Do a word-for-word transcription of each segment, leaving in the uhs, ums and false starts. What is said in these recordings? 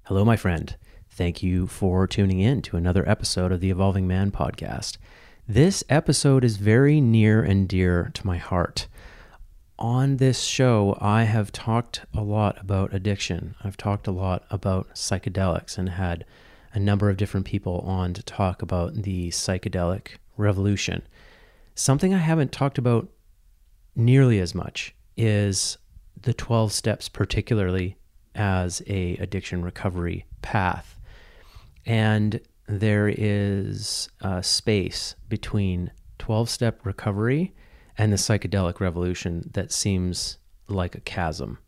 Hello, my friend. Thank you for tuning in to another episode of the Evolving Man podcast. This episode is very near and dear to my heart. On this show, I have talked a lot about addiction. I've talked a lot about psychedelics and had a number of different people on to talk about the psychedelic revolution. Something I haven't talked about nearly as much is the twelve steps, particularly as a addiction recovery path. And there is a space between twelve-step recovery and the psychedelic revolution that seems like a chasm.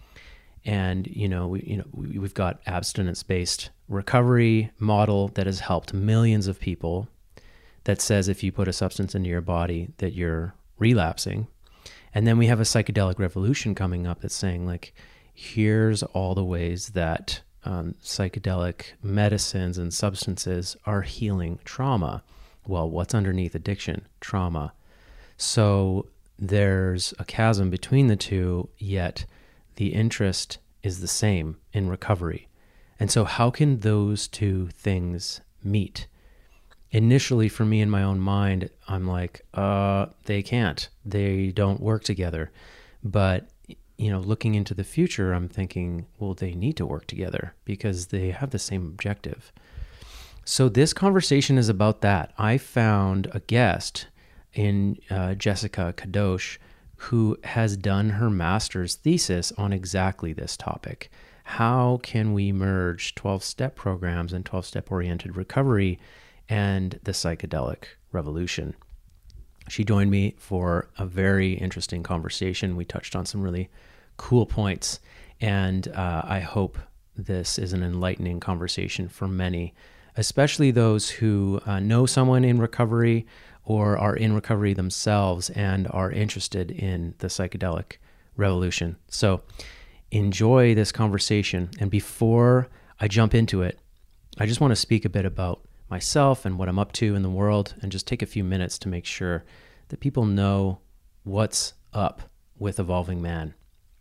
And, you know, we, you know, we, we've got abstinence-based recovery model that has helped millions of people that says if you put a substance into your body that you're relapsing. And then we have a psychedelic revolution coming up that's saying, like, here's all the ways that um, psychedelic medicines and substances are healing trauma. Well, what's underneath addiction? Trauma. So there's a chasm between the two, yet the interest is the same in recovery. And so how can those two things meet? Initially, for me in my own mind, I'm like, uh, they can't. They don't work together. But, you know, looking into the future, I'm thinking, well, they need to work together because they have the same objective. So this conversation is about that. I found a guest in uh, Jessica Kadosh, who has done her master's thesis on exactly this topic. How can we merge twelve-step programs and twelve-step oriented recovery and the psychedelic revolution? She joined me for a very interesting conversation. We touched on some really cool points, and uh, I hope this is an enlightening conversation for many, especially those who uh, know someone in recovery or are in recovery themselves and are interested in the psychedelic revolution. So enjoy this conversation. And before I jump into it, I just want to speak a bit about myself and what I'm up to in the world, and just take a few minutes to make sure that people know what's up with Evolving Man.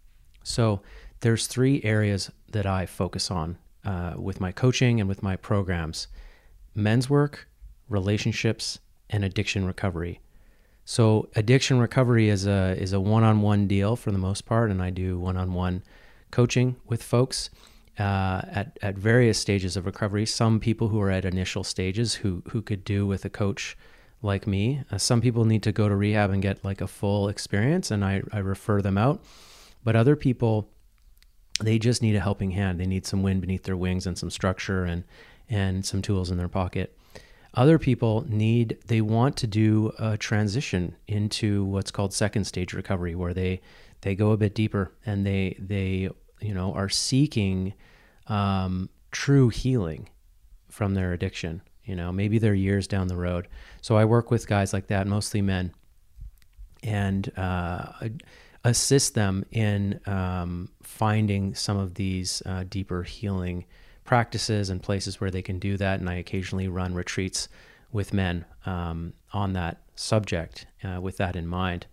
So there's three areas that I focus on uh, with my coaching and with my programs: men's work, relationships, and addiction recovery. So addiction recovery is a is a one-on-one deal for the most part, and I do one-on-one coaching with folks uh, at at various stages of recovery. Some people who are at initial stages who who could do with a coach like me. Uh, some people need to go to rehab and get like a full experience, and I, I refer them out. But other people, they just need a helping hand. They need some wind beneath their wings and some structure and and some tools in their pocket. Other people need, they want to do a transition into what's called second stage recovery, where they they go a bit deeper and they they you know are seeking um, true healing from their addiction. You know, maybe they're years down the road. So I work with guys like that, mostly men, and uh, assist them in um, finding some of these uh, deeper healing practices and places where they can do that. And I occasionally run retreats with men um, on that subject uh, with that in mind.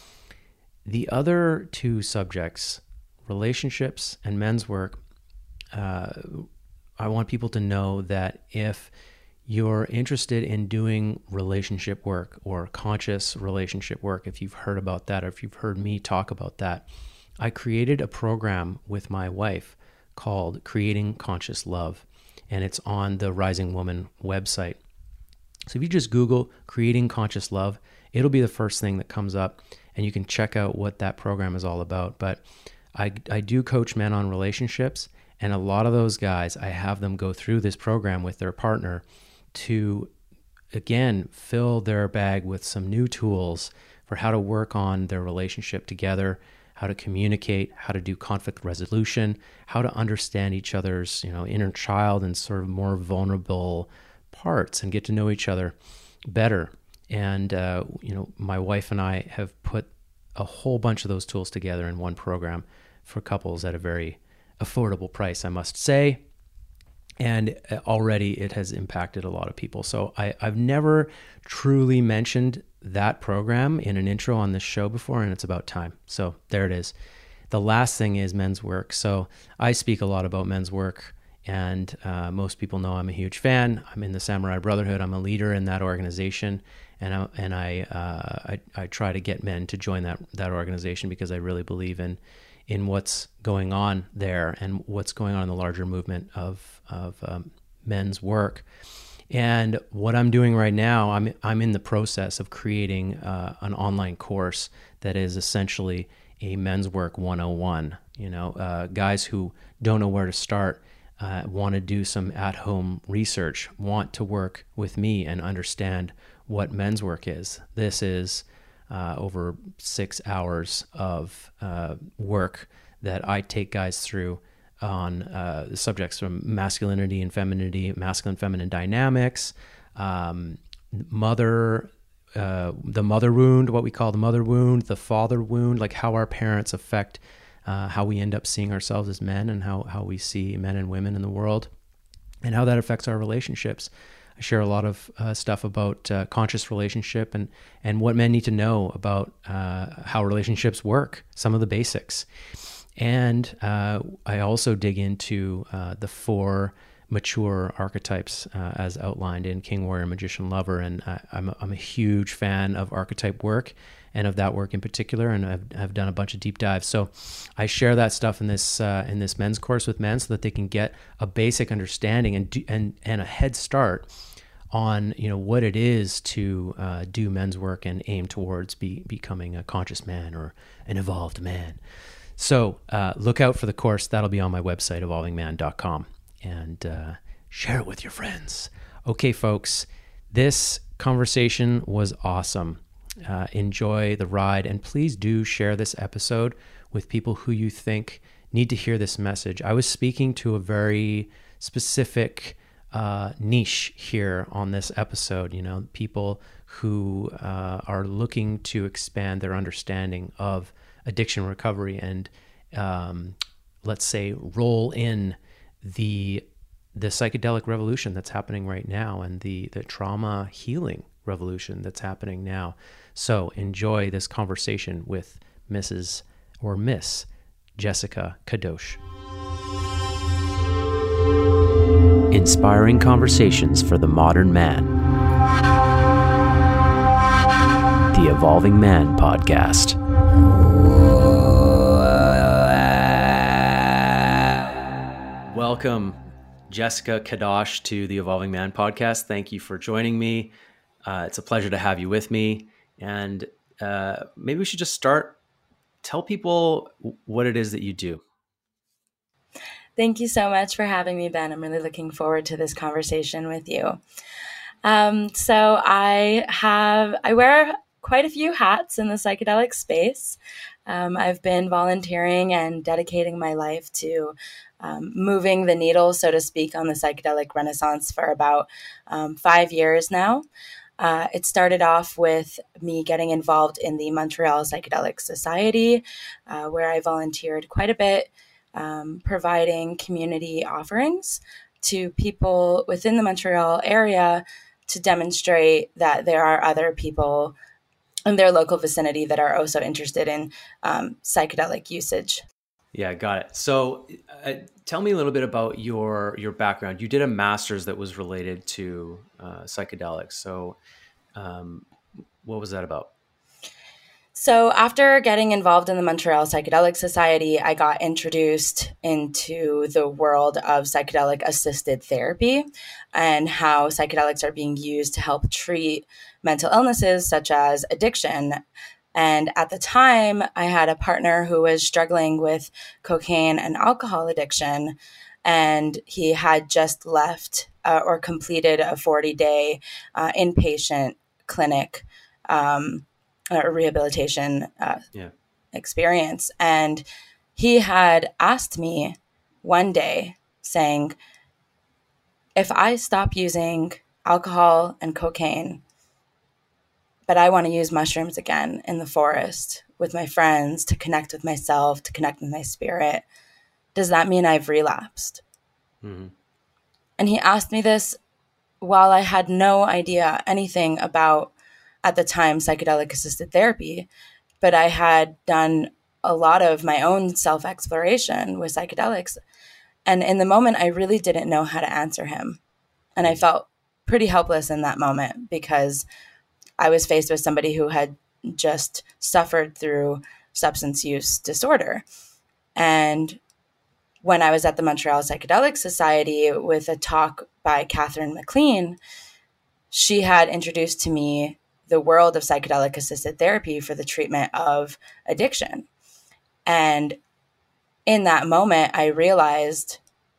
The other two subjects, relationships and men's work, uh, I want people to know that if you're interested in doing relationship work or conscious relationship work, if you've heard about that or if you've heard me talk about that, I created a program with my wife called Creating Conscious Love, and it's on the Rising Woman website. So if you just Google Creating Conscious Love, it'll be the first thing that comes up, and you can check out what that program is all about. But I, I do coach men on relationships, and a lot of those guys, I have them go through this program with their partner to, again, fill their bag with some new tools for how to work on their relationship together, how to communicate, how to do conflict resolution, how to understand each other's, you know, inner child and sort of more vulnerable parts and get to know each other better. And, uh, you know, my wife and I have put a whole bunch of those tools together in one program for couples at a very affordable price, I must say. And already it has impacted a lot of people. So I, I've never truly mentioned that program in an intro on this show before, and it's about time. So there it is. The last thing is men's work. So I speak a lot about men's work And uh, most people know I'm a huge fan. I'm in the Samurai Brotherhood. I'm a leader in that organization, and I, and I, uh, I I try to get men to join that that organization because I really believe in in what's going on there and what's going on in the larger movement of of um, men's work. And what I'm doing right now, I'm I'm in the process of creating uh, an online course that is essentially a men's work one oh one. You know, uh, guys who don't know where to start. Uh, want to do some at-home research, want to work with me and understand what men's work is. This is uh, over six hours of uh, work that I take guys through on uh, the subjects from masculinity and femininity, masculine feminine dynamics, um, mother, uh, the mother wound, what we call the mother wound, the father wound, like how our parents affect Uh, how we end up seeing ourselves as men and how, how we see men and women in the world and how that affects our relationships. I share a lot of uh, stuff about uh, conscious relationship and, and what men need to know about uh, how relationships work, some of the basics. And uh, I also dig into uh, the four mature archetypes uh, as outlined in King, Warrior, Magician, Lover. And I, I'm, a, I'm a huge fan of archetype work and of that work in particular, and I've, I've done a bunch of deep dives. So I share that stuff in this uh, in this men's course with men so that they can get a basic understanding and do, and and a head start on, you know, what it is to uh, do men's work and aim towards be, becoming a conscious man or an evolved man. So uh, look out for the course. That'll be on my website, evolving man dot com, and uh, share it with your friends. Okay, folks, this conversation was awesome. Uh, enjoy the ride, and please do share this episode with people who you think need to hear this message. I was speaking to a very specific uh, niche here on this episode, you know, people who uh, are looking to expand their understanding of addiction recovery and um, let's say roll in the the psychedelic revolution that's happening right now and the the trauma healing revolution that's happening now. So enjoy this conversation with Missus or Miss Jessica Kadosh. Inspiring conversations for the modern man. The Evolving Man Podcast. Welcome, Jessica Kadosh, to the Evolving Man Podcast. Thank you for joining me. Uh, it's a pleasure to have you with me. And uh, maybe we should just start. Tell people what it is that you do. Thank you so much for having me, Ben. I'm really looking forward to this conversation with you. Um, so I have, I wear quite a few hats in the psychedelic space. Um, I've been volunteering and dedicating my life to um, moving the needle, so to speak, on the psychedelic renaissance for about um, five years now. Uh, it started off with me getting involved in the Montreal Psychedelic Society, uh, where I volunteered quite a bit, um, providing community offerings to people within the Montreal area to demonstrate that there are other people in their local vicinity that are also interested in um, psychedelic usage. Yeah, got it. So uh, tell me a little bit about your your background. You did a master's that was related to uh, psychedelics. So um, what was that about? So after getting involved in the Montreal Psychedelic Society, I got introduced into the world of psychedelic assisted therapy and how psychedelics are being used to help treat mental illnesses such as addiction. And at the time, I had a partner who was struggling with cocaine and alcohol addiction, and he had just left uh, or completed a forty-day uh, inpatient clinic um, or rehabilitation uh, yeah. experience. And he had asked me one day, saying, if I stop using alcohol and cocaine, but I want to use mushrooms again in the forest with my friends to connect with myself, to connect with my spirit, does that mean I've relapsed? Mm-hmm. And he asked me this while I had no idea anything about, at the time, psychedelic assisted therapy, but I had done a lot of my own self-exploration with psychedelics. And in the moment, I really didn't know how to answer him. And I felt pretty helpless in that moment because I was faced with somebody who had just suffered through substance use disorder. And when I was at the Montreal Psychedelic Society with a talk by Catherine McLean, she had introduced to me the world of psychedelic assisted therapy for the treatment of addiction. And in that moment, I realized,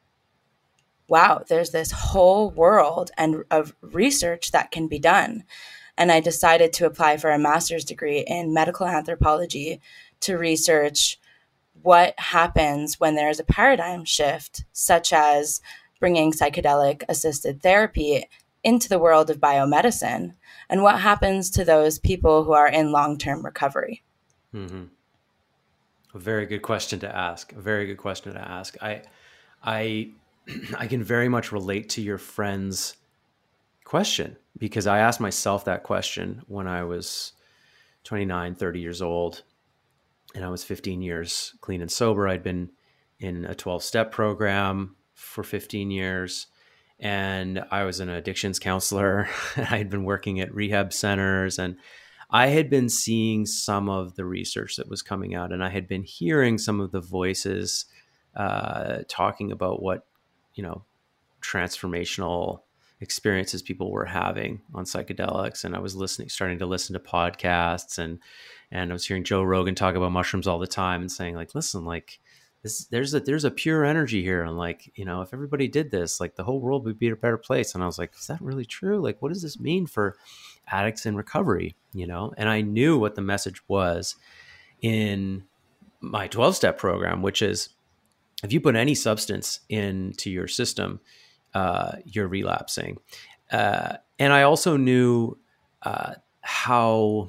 wow, there's this whole world and of research that can be done. And I decided to apply for a master's degree in medical anthropology to research what happens when there's a paradigm shift, such as bringing psychedelic assisted therapy into the world of biomedicine, and what happens to those people who are in long-term recovery. Mm-hmm. A very good question to ask. A very good question to ask. I, I, I can very much relate to your friend's question because I asked myself that question when I was twenty-nine, thirty years old, and I was fifteen years clean and sober. I'd been in a twelve-step program for fifteen years, and I was an addictions counselor. I had been working at rehab centers, and I had been seeing some of the research that was coming out, and I had been hearing some of the voices uh, talking about what, you know, transformational experiences people were having on psychedelics. And I was listening, starting to listen to podcasts, and and I was hearing Joe Rogan talk about mushrooms all the time and saying, like, listen, like this, there's a there's a pure energy here, and like, you know, if everybody did this, like the whole world would be a better place. And I was like, is that really true? Like, what does this mean for addicts in recovery? You know, and I knew what the message was in my twelve-step program, which is if you put any substance into your system, uh, you're relapsing. Uh, and I also knew uh, how,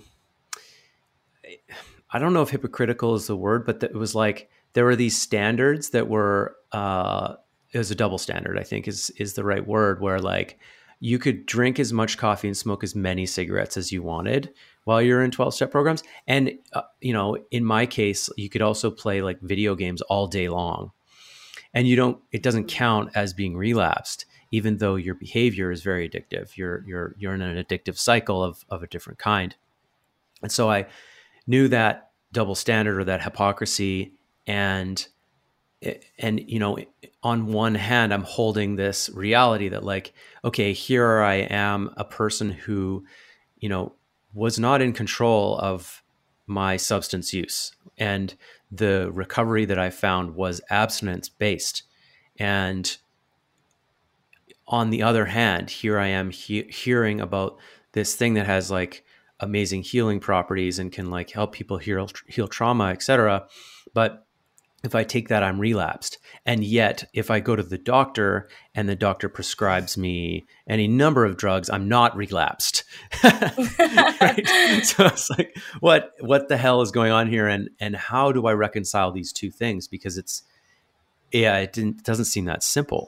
I don't know if hypocritical is the word, but it was like there were these standards that were, uh, it was a double standard, I think is is the right word, where like you could drink as much coffee and smoke as many cigarettes as you wanted while you're in twelve-step programs. And, uh, you know, in my case, you could also play like video games all day long. And you don't, it doesn't count as being relapsed, even though your behavior is very addictive. You're, you're, you're in an addictive cycle of, of a different kind. And so I knew that double standard or that hypocrisy. And, and, you know, on one hand, I'm holding this reality that like, okay, here I am, a person who, you know, was not in control of my substance use. And the recovery that I found was abstinence based. And on the other hand, here I am he- hearing about this thing that has like amazing healing properties and can like help people heal, heal trauma, et cetera. But if I take that, I'm relapsed. And yet, if I go to the doctor and the doctor prescribes me any number of drugs, I'm not relapsed. Right? So it's like, what what the hell is going on here? And and how do I reconcile these two things? Because it's, yeah, it didn't, doesn't seem that simple.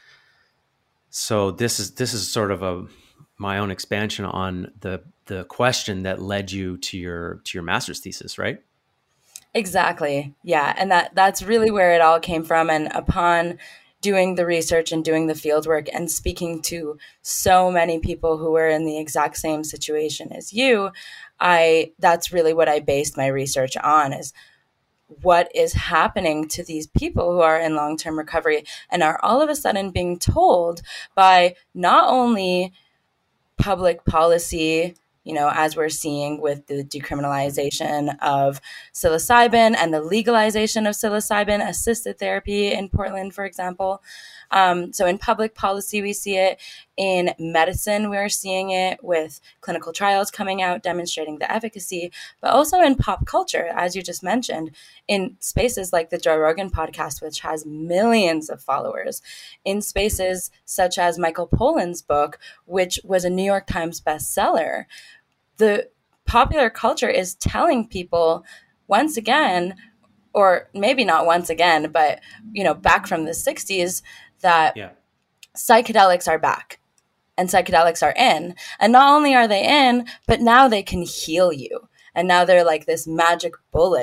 So this is this is sort of a my own expansion on the the question that led you to your to your master's thesis, right? Exactly. Yeah. And that that's really where it all came from. And upon doing the research and doing the field work and speaking to so many people who were in the exact same situation as you, I that's really what I based my research on, is what is happening to these people who are in long-term recovery and are all of a sudden being told by not only public policy, you know, as we're seeing with the decriminalization of psilocybin and the legalization of psilocybin assisted therapy in Portland, for example. Um, so in public policy, we see it. In medicine, we're seeing it with clinical trials coming out demonstrating the efficacy, but also in pop culture, as you just mentioned, in spaces like the Joe Rogan podcast, which has millions of followers, in spaces such as Michael Pollan's book, which was a New York Times bestseller. The popular culture is telling people once again, or maybe not once again, but, you know, back from the sixties, that yeah. psychedelics are back and psychedelics are in. And not only are they in, but now they can heal you. And now they're like this magic bullet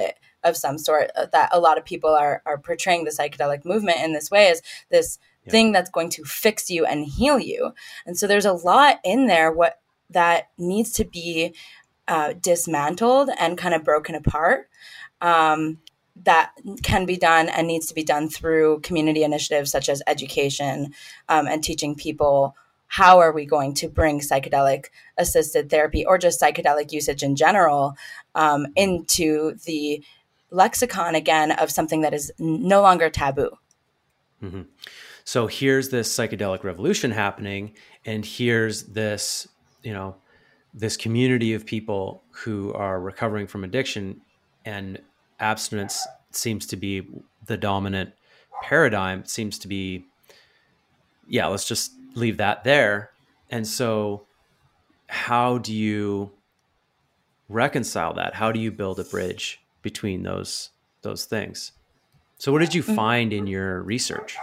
of some sort, uh, that a lot of people are are portraying the psychedelic movement in this way as this yeah. thing that's going to fix you and heal you. And so there's a lot in there what that needs to be uh, dismantled and kind of broken apart. Um, that can be done and needs to be done through community initiatives such as education, um, and teaching people how are we going to bring psychedelic assisted therapy or just psychedelic usage in general um, into the lexicon again of something that is no longer taboo. Mm-hmm. So here's this psychedelic revolution happening, and here's this, you know, this community of people who are recovering from addiction, and abstinence seems to be the dominant paradigm. It seems to be, yeah, let's just leave that there. And so how do you reconcile that? How do you build a bridge between those, those things? So what did you find in your research?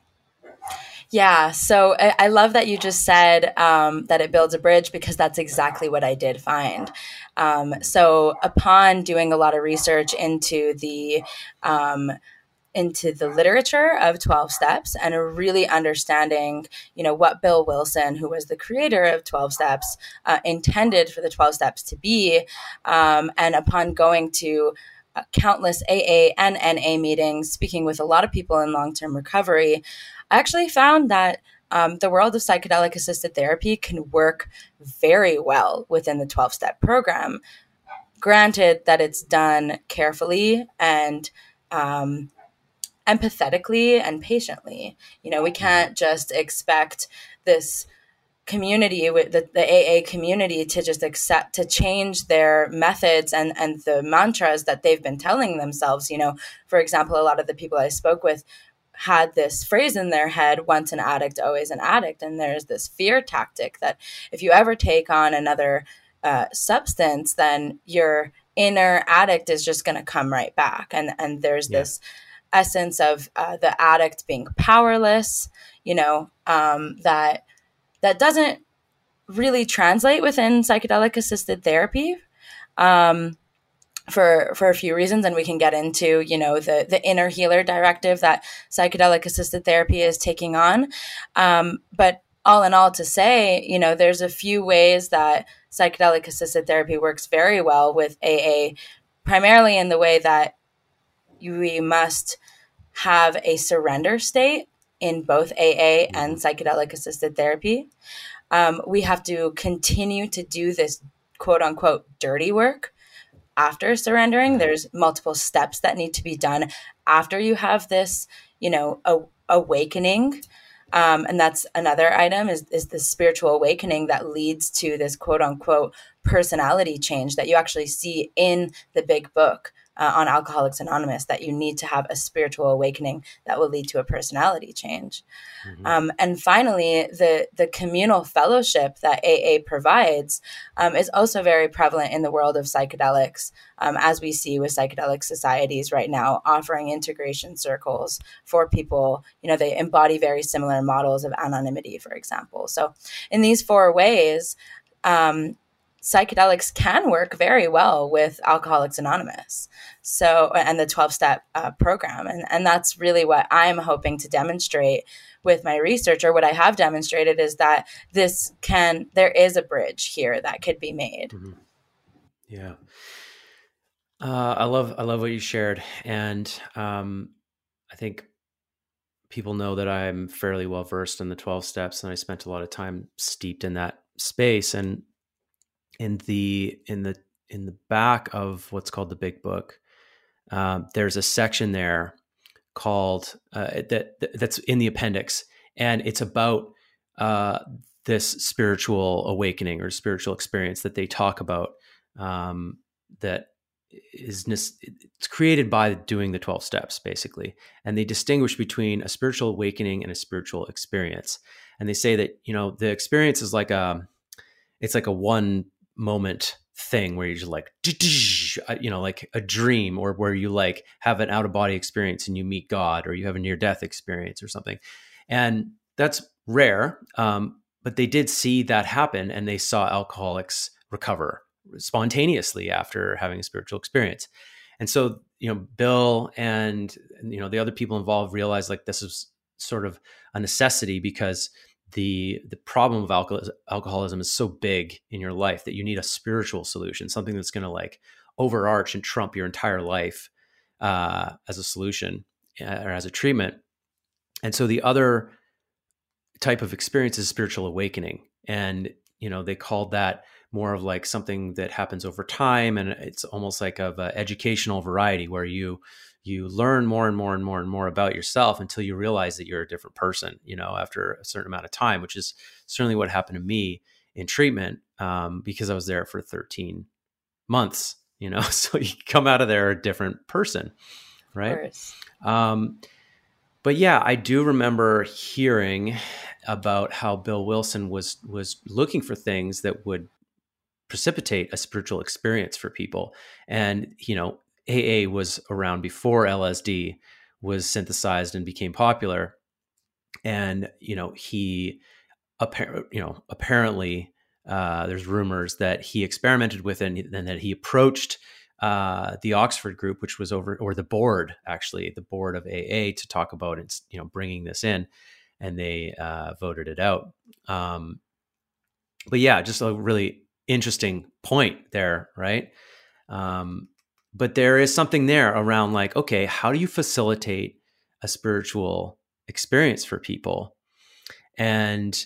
Yeah, so I, I love that you just said um, that it builds a bridge, because that's exactly what I did find. Um, so upon doing a lot of research into the um, into the literature of twelve steps and really understanding, you know, what Bill Wilson, who was the creator of twelve steps, uh, intended for the twelve steps to be, um, and upon going to uh, countless A A and N A meetings, speaking with a lot of people in long-term recovery, I actually found that um, the world of psychedelic assisted therapy can work very well within the twelve-step program. Granted that it's done carefully and um, empathetically and patiently. You know, we can't just expect this community, with the, the A A community, to just accept, to change their methods and, and the mantras that they've been telling themselves. You know, for example, a lot of the people I spoke with had this phrase in their head, once an addict, always an addict. And there's this fear tactic that if you ever take on another uh, substance, then your inner addict is just going to come right back. And, and there's yeah. this essence of uh, the addict being powerless, you know, um, that, that doesn't really translate within psychedelic assisted therapy. Um, for for a few reasons, and we can get into, you know, the the inner healer directive that psychedelic assisted therapy is taking on. Um, but all in all, to say, you know, there's a few ways that psychedelic assisted therapy works very well with A A, primarily in the way that we must have a surrender state in both A A and psychedelic assisted therapy. Um, we have to continue to do this quote unquote dirty work after surrendering. There's multiple steps that need to be done after you have this, you know, a, awakening. Um, and that's another item is, is the spiritual awakening that leads to this quote unquote personality change that you actually see in the big book uh, on Alcoholics Anonymous, that you need to have a spiritual awakening that will lead to a personality change. Mm-hmm. Um, and finally, the, the communal fellowship that A A provides um, is also very prevalent in the world of psychedelics, um, as we see with psychedelic societies right now, offering integration circles for people. You know, they embody very similar models of anonymity, for example. So in these four ways, um, psychedelics can work very well with Alcoholics Anonymous. So, and the twelve-step uh, program. And, and that's really what I'm hoping to demonstrate with my research, or what I have demonstrated, is that this can, there is a bridge here that could be made. Mm-hmm. Yeah. Uh, I love, I love what you shared. And um, I think people know that I'm fairly well versed in the twelve steps, and I spent a lot of time steeped in that space. And in the, in the, in the back of what's called the Big Book, uh, there's a section there called uh, that that's in the appendix, and it's about uh, this spiritual awakening or spiritual experience that they talk about, um, that is it's created by doing the twelve steps, basically. And they distinguish between a spiritual awakening and a spiritual experience. And they say that, you know, the experience is like a, it's like a one moment thing where you're just like, you know, like a dream, or where you like have an out of body experience and you meet God, or you have a near death experience or something. And that's rare. Um, but they did see that happen, and they saw alcoholics recover spontaneously after having a spiritual experience. And so you know, Bill and, you know, the other people involved realized like this is sort of a necessity because the the problem of alcohol, alcoholism is so big in your life that you need a spiritual solution, something that's going to like overarch and trump your entire life uh, as a solution uh, or as a treatment. And so the other type of experience is spiritual awakening. And, you know, they called that more of like something that happens over time. And it's almost like of an educational variety where you, you learn more and more and more and more about yourself until you realize that you're a different person, you know, after a certain amount of time, which is certainly what happened to me in treatment um, because I was there for thirteen months, you know, so you come out of there a different person, right? Um, but yeah, I do remember hearing about how Bill Wilson was was looking for things that would precipitate a spiritual experience for people. And, you know, A A was around before L S D was synthesized and became popular. And, you know, he, appar- you know, apparently uh, there's rumors that he experimented with it and, and that he approached uh, the Oxford group, which was over, or the board, actually, the board of A A to talk about it, you know, bringing this in, and they uh, voted it out. Um, but yeah, just a really interesting point there, right? Um, but there is something there around like, okay, how do you facilitate a spiritual experience for people? And,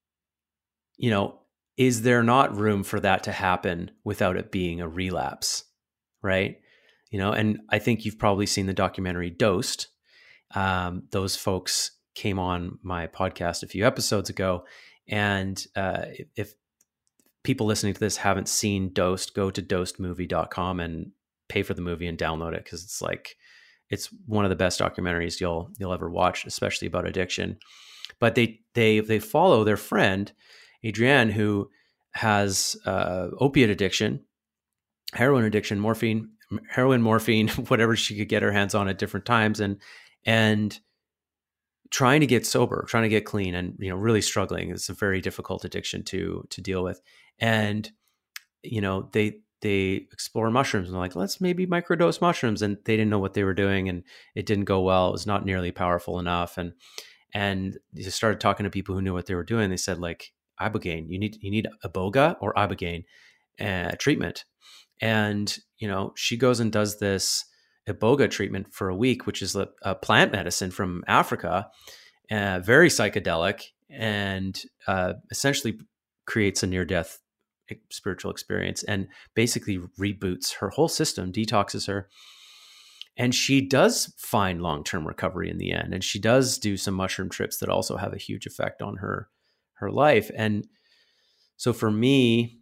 you know, is there not room for that to happen without it being a relapse, right? You know, and I think you've probably seen the documentary Dosed. Um, those folks came on my podcast a few episodes ago. And uh, if people listening to this haven't seen Dosed, go to dosed movie dot com and pay for the movie and download it, because it's like, it's one of the best documentaries you'll you'll ever watch, especially about addiction. But they they they follow their friend Adrienne, who has uh, opiate addiction, heroin addiction, morphine, heroin, morphine, whatever she could get her hands on at different times, and and trying to get sober, trying to get clean, and, you know, really struggling. It's a very difficult addiction to to deal with. And, you know, they they explore mushrooms and they're like, let's maybe microdose mushrooms. And they didn't know what they were doing, and it didn't go well. It was not nearly powerful enough. And and they started talking to people who knew what they were doing. They said, like, ibogaine, you need you need iboga or ibogaine uh, treatment. And, you know, she goes and does this iboga treatment for a week, which is a, a plant medicine from Africa, uh, very psychedelic, and uh, essentially creates a near-death spiritual experience and basically reboots her whole system, detoxes her. And she does find long-term recovery in the end. And she does do some mushroom trips that also have a huge effect on her, her life. And so for me,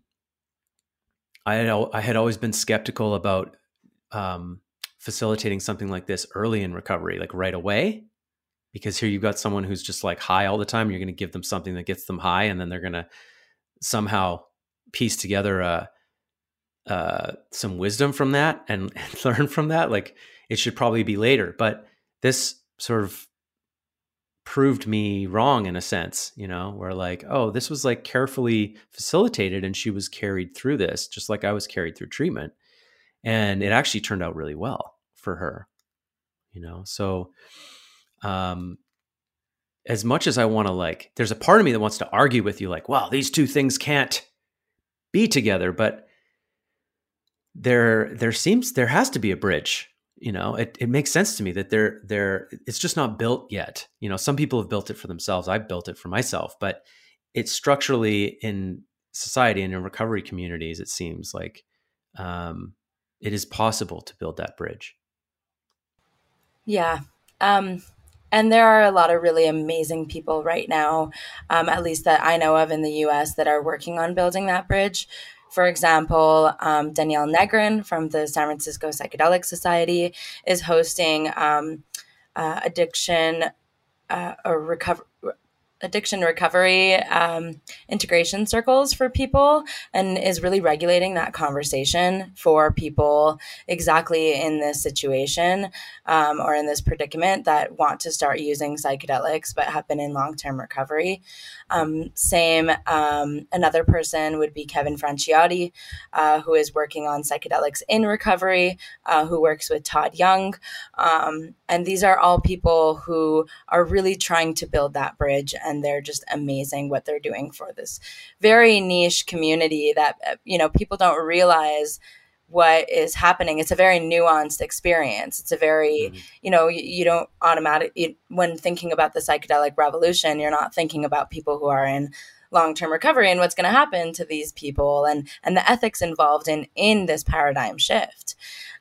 I had, I had always been skeptical about um, facilitating something like this early in recovery, like right away, because here you've got someone who's just like high all the time. You're going to give them something that gets them high, and then they're going to somehow piece together uh, uh, some wisdom from that and, and learn from that. Like, it should probably be later. But this sort of proved me wrong in a sense, you know, where like, oh, this was like carefully facilitated, and she was carried through this just like I was carried through treatment. And it actually turned out really well for her, you know? So, um, as much as I want to, like, there's a part of me that wants to argue with you, like, wow, these two things can't be together, but there, there seems, there has to be a bridge, you know. It, it makes sense to me that there, there, it's just not built yet. You know, some people have built it for themselves. I've built it for myself, but it's structurally in society and in recovery communities, it seems like, um, it is possible to build that bridge. Yeah. Um, and there are a lot of really amazing people right now, um, at least that I know of in the U S, that are working on building that bridge. For example, um, Danielle Negrin from the San Francisco Psychedelic Society is hosting um, uh, addiction, uh, or recover, addiction recovery um, integration circles for people, and is really regulating that conversation for people exactly in this situation um, or in this predicament that want to start using psychedelics but have been in long-term recovery. Um, same, um, another person would be Kevin Franciotti, uh, who is working on psychedelics in recovery, uh, who works with Todd Young. Um, and these are all people who are really trying to build that bridge, and they're just amazing what they're doing for this very niche community that, you know, people don't realize what is happening. It's a very nuanced experience. It's a very, mm. you know, you, you don't automatically, when thinking about the psychedelic revolution, you're not thinking about people who are in long-term recovery and what's going to happen to these people and, and the ethics involved in, in this paradigm shift.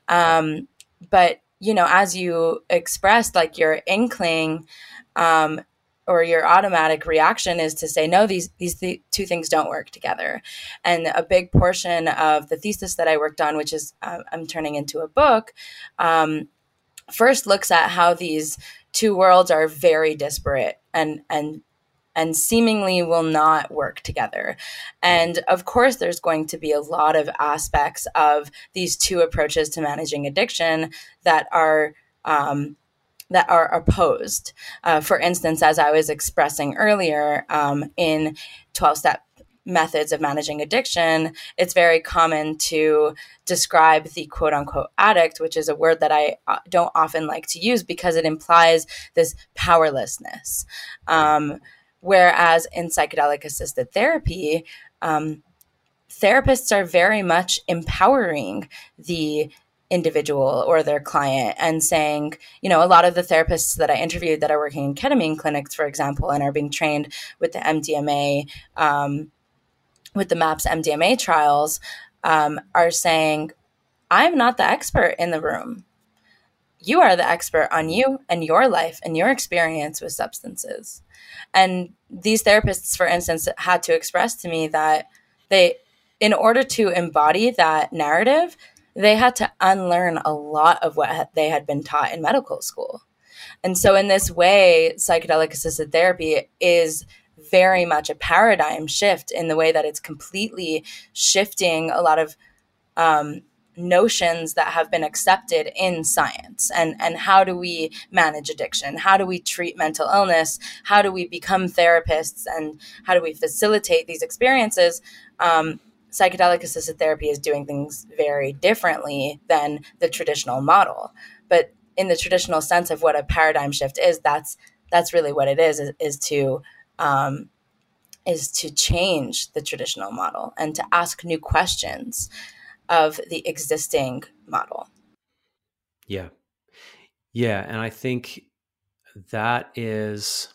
Um, but, you know, as you expressed, like your inkling, um, or your automatic reaction is to say, no, these these th- two things don't work together. And a big portion of the thesis that I worked on, which is uh, I'm turning into a book, um, first looks at how these two worlds are very disparate and and and seemingly will not work together. And of course, there's going to be a lot of aspects of these two approaches to managing addiction that are um, that are opposed. Uh, for instance, as I was expressing earlier, um, in twelve-step methods of managing addiction, it's very common to describe the quote unquote addict, which is a word that I don't often like to use because it implies this powerlessness. Um, whereas in psychedelic assisted therapy, um, therapists are very much empowering the individual or their client and saying, you know, a lot of the therapists that I interviewed that are working in ketamine clinics, for example, and are being trained with the M D M A, um, with the MAPS M D M A trials, um, are saying, I'm not the expert in the room. You are the expert on you and your life and your experience with substances. And these therapists, for instance, had to express to me that they, in order to embody that narrative, they had to unlearn a lot of what they had been taught in medical school. And so in this way, psychedelic assisted therapy is very much a paradigm shift in the way that it's completely shifting a lot of um, notions that have been accepted in science. And, and how do we manage addiction? How do we treat mental illness? How do we become therapists? And how do we facilitate these experiences? Um, psychedelic assisted therapy is doing things very differently than the traditional model. But in the traditional sense of what a paradigm shift is, that's that's really what it is, is, is to um, is to change the traditional model and to ask new questions of the existing model. Yeah. Yeah. And I think that is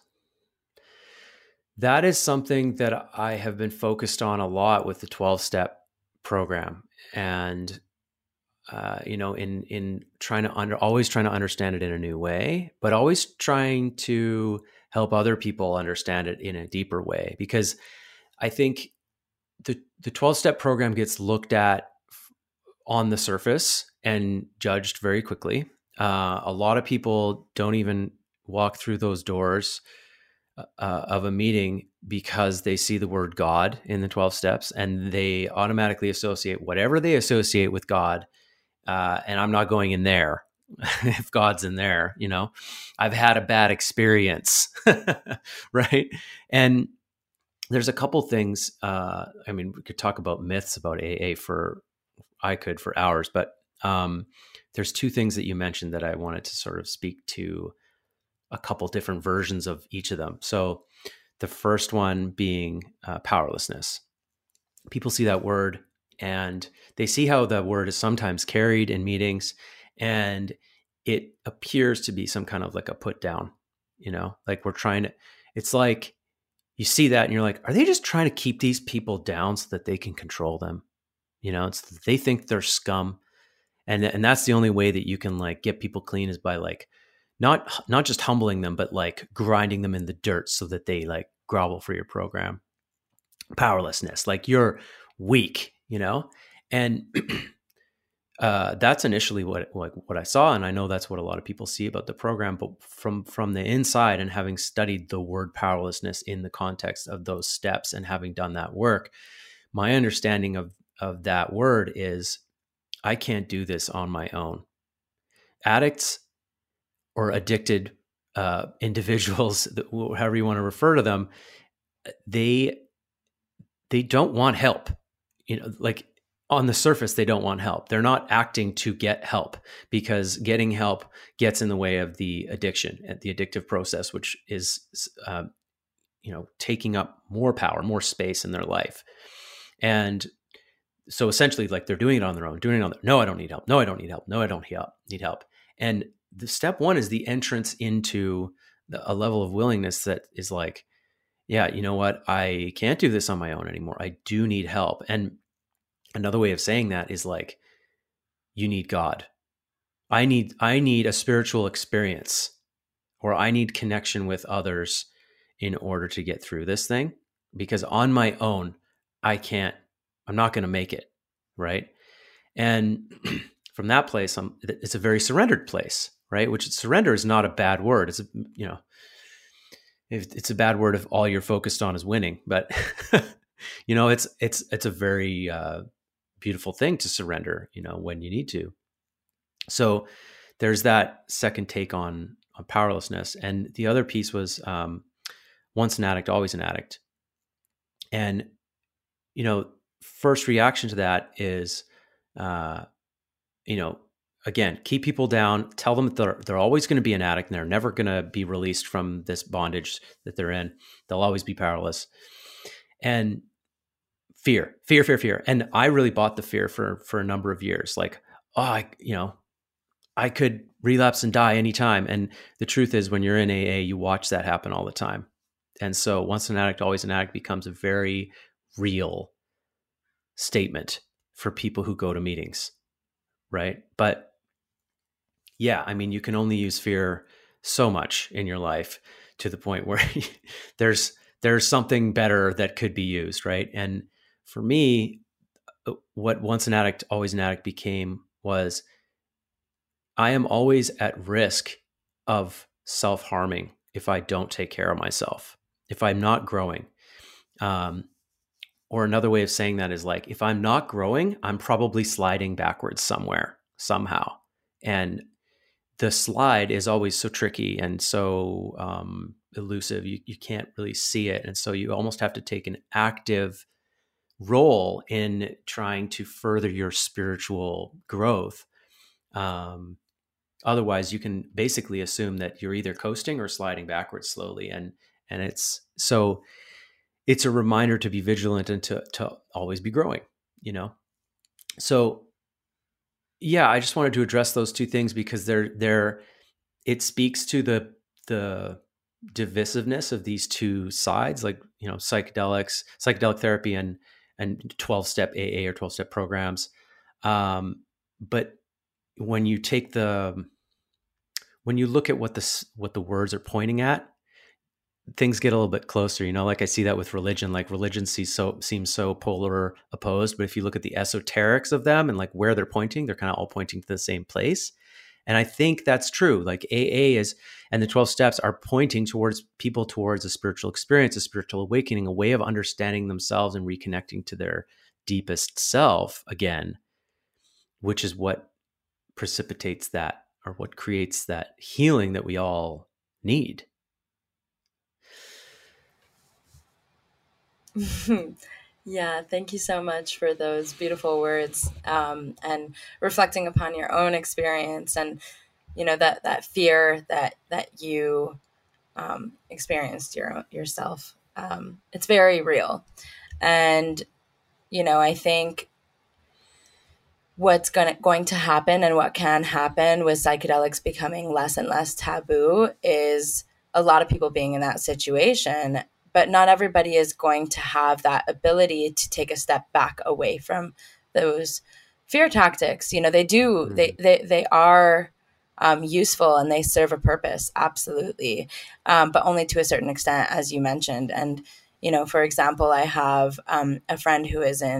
That is something that I have been focused on a lot with the twelve-step program, and uh, you know, in in trying to under always trying to understand it in a new way, but always trying to help other people understand it in a deeper way. Because I think the the twelve-step program gets looked at on the surface and judged very quickly. Uh, a lot of people don't even walk through those doors Uh, of a meeting because they see the word God in the twelve steps, and they automatically associate whatever they associate with God. Uh, and I'm not going in there if God's in there. You know, I've had a bad experience, right? And there's a couple things. Uh, I mean, we could talk about myths about A A for, I could for hours, but um, there's two things that you mentioned that I wanted to sort of speak to, a couple different versions of each of them. So the first one being uh, powerlessness. People see that word and they see how the word is sometimes carried in meetings, and it appears to be some kind of like a put down, you know, like we're trying to, it's like you see that and you're like, are they just trying to keep these people down so that they can control them? You know, it's, they think they're scum. And, and that's the only way that you can like get people clean is by like, Not not just humbling them, but like grinding them in the dirt so that they like grovel for your program. Powerlessness, like you're weak, you know? And uh, that's initially what like what I saw, and I know that's what a lot of people see about the program. But from from the inside, and having studied the word powerlessness in the context of those steps, and having done that work, my understanding of of that word is, I can't do this on my own. Addicts or addicted uh, individuals, however you want to refer to them, they they don't want help. You know, like on the surface, they don't want help. They're not acting to get help, because getting help gets in the way of the addiction, the addictive process, which is, uh, you know, taking up more power, more space in their life. And so essentially, like, they're doing it on their own, doing it on their, no, I don't need help. No, I don't need help. No, I don't help, need help. And the step one is the entrance into the, a level of willingness that is like, yeah, you know what? I can't do this on my own anymore. I do need help. And another way of saying that is like, you need God. I need, I need a spiritual experience, or I need connection with others in order to get through this thing, because on my own, I can't, I'm not going to make it. Right. And from that place, I'm, it's a very surrendered place, right? Which surrender is not a bad word. It's a, you know, it's a bad word if all you're focused on is winning, but you know, it's, it's, it's a very uh, beautiful thing to surrender, you know, when you need to. So there's that second take on, on powerlessness. And the other piece was um, once an addict, always an addict. And, you know, first reaction to that is, uh, you know, again, keep people down, tell them that they're, they're always going to be an addict and they're never going to be released from this bondage that they're in. They'll always be powerless. And fear, fear, fear, fear. And I really bought the fear for, for a number of years. Like, oh, I, you know, I could relapse and die anytime. And the truth is, when you're in A A, you watch that happen all the time. And so once an addict, always an addict becomes a very real statement for people who go to meetings. Right. But yeah, I mean, you can only use fear so much in your life, to the point where there's there's something better that could be used, right? And for me, what once an addict, always an addict became was, I am always at risk of self-harming if I don't take care of myself, if I'm not growing. Um, or another way of saying that is like, if I'm not growing, I'm probably sliding backwards somewhere, somehow. And the slide is always so tricky and so um, elusive. You, you can't really see it. And so you almost have to take an active role in trying to further your spiritual growth. Um, otherwise, you can basically assume that you're either coasting or sliding backwards slowly. And, and it's so it's a reminder to be vigilant and to, to always be growing, you know? So yeah, I just wanted to address those two things because they're, they're, it speaks to the, the divisiveness of these two sides, like, you know, psychedelics, psychedelic therapy and, and twelve step A A or twelve step programs. Um, but when you take the, when you look at what the, what the words are pointing at, things get a little bit closer, you know, like I see that with religion, like religion sees so seems so polar opposed, but if you look at the esoterics of them and like where they're pointing, they're kind of all pointing to the same place. And I think that's true. Like A A is, and the twelve steps are pointing towards people towards a spiritual experience, a spiritual awakening, a way of understanding themselves and reconnecting to their deepest self again, which is what precipitates that, or what creates that healing that we all need. Yeah, thank you so much for those beautiful words, um, and reflecting upon your own experience and, you know, that, that fear that, that you um, experienced your, yourself. Um, it's very real. And, you know, I think what's gonna, going to happen and what can happen with psychedelics becoming less and less taboo is a lot of people being in that situation. But not everybody is going to have that ability to take a step back away from those fear tactics. You know, they do, mm. they, they, they are um, useful and they serve a purpose. Absolutely. Um, but only to a certain extent, as you mentioned. And, you know, for example, I have um, a friend who is in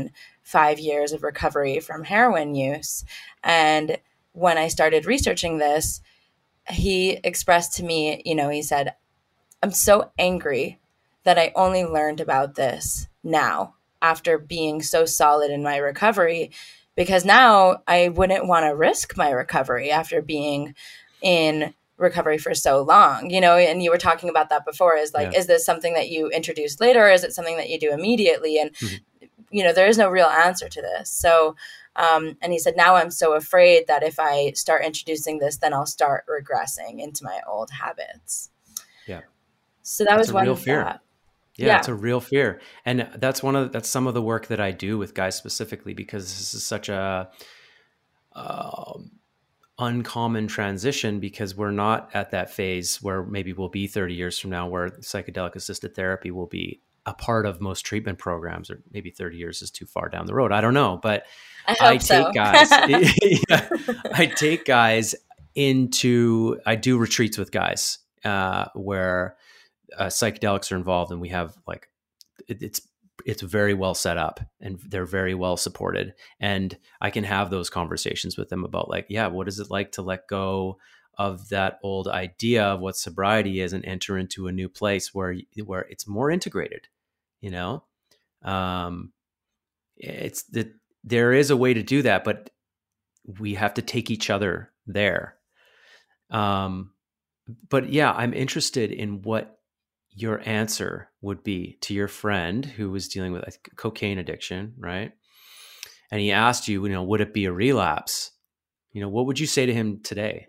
five years of recovery from heroin use. And when I started researching this, he expressed to me, you know, he said, I'm so angry that I only learned about this now after being so solid in my recovery, because now I wouldn't want to risk my recovery after being in recovery for so long, you know, and you were talking about that before, is like, yeah. is this something that you introduce later? Or is it something that you do immediately? And, mm-hmm. you know, there is no real answer to this. So, um, and he said, now I'm so afraid that if I start introducing this, then I'll start regressing into my old habits. Yeah. So that that's was one real fear. Thought. Yeah, yeah, it's a real fear. And that's one of, that's some of the work that I do with guys specifically, because this is such a, um, uncommon transition, because we're not at that phase where maybe we'll be thirty years from now where psychedelic assisted therapy will be a part of most treatment programs, or maybe thirty years is too far down the road. I don't know, but I, I take so. guys, yeah, I take guys into, I do retreats with guys uh, where uh, psychedelics are involved, and we have like, it, it's it's very well set up and they're very well supported. And I can have those conversations with them about like, yeah, what is it like to let go of that old idea of what sobriety is and enter into a new place where, where it's more integrated, you know? Um, it's that there is a way to do that, but we have to take each other there. Um, but yeah, I'm interested in what your answer would be to your friend who was dealing with a cocaine addiction, right? And he asked you, you know, would it be a relapse? You know, what would you say to him today?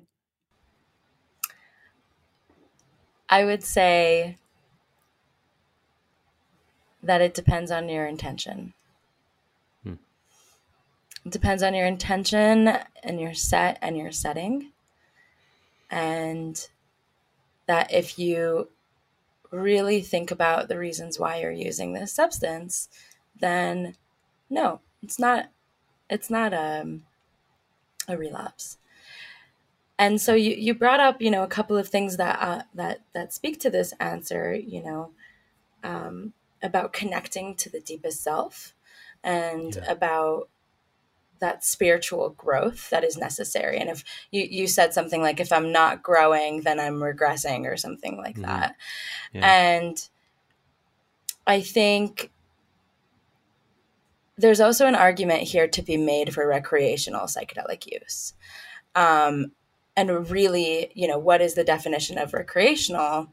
I would say that it depends on your intention. Hmm. It depends on your intention and your set and your setting. And that if you really think about the reasons why you're using this substance, then no, it's not, it's not um, a relapse. And so you, you brought up, you know, a couple of things that, uh, that, that speak to this answer, you know, um, about connecting to the deepest self and yeah. about that spiritual growth that is necessary. And if you, you said something like, if I'm not growing, then I'm regressing or something like mm-hmm. that. Yeah. And I think there's also an argument here to be made for recreational psychedelic use. Um, and really, you know, what is the definition of recreational?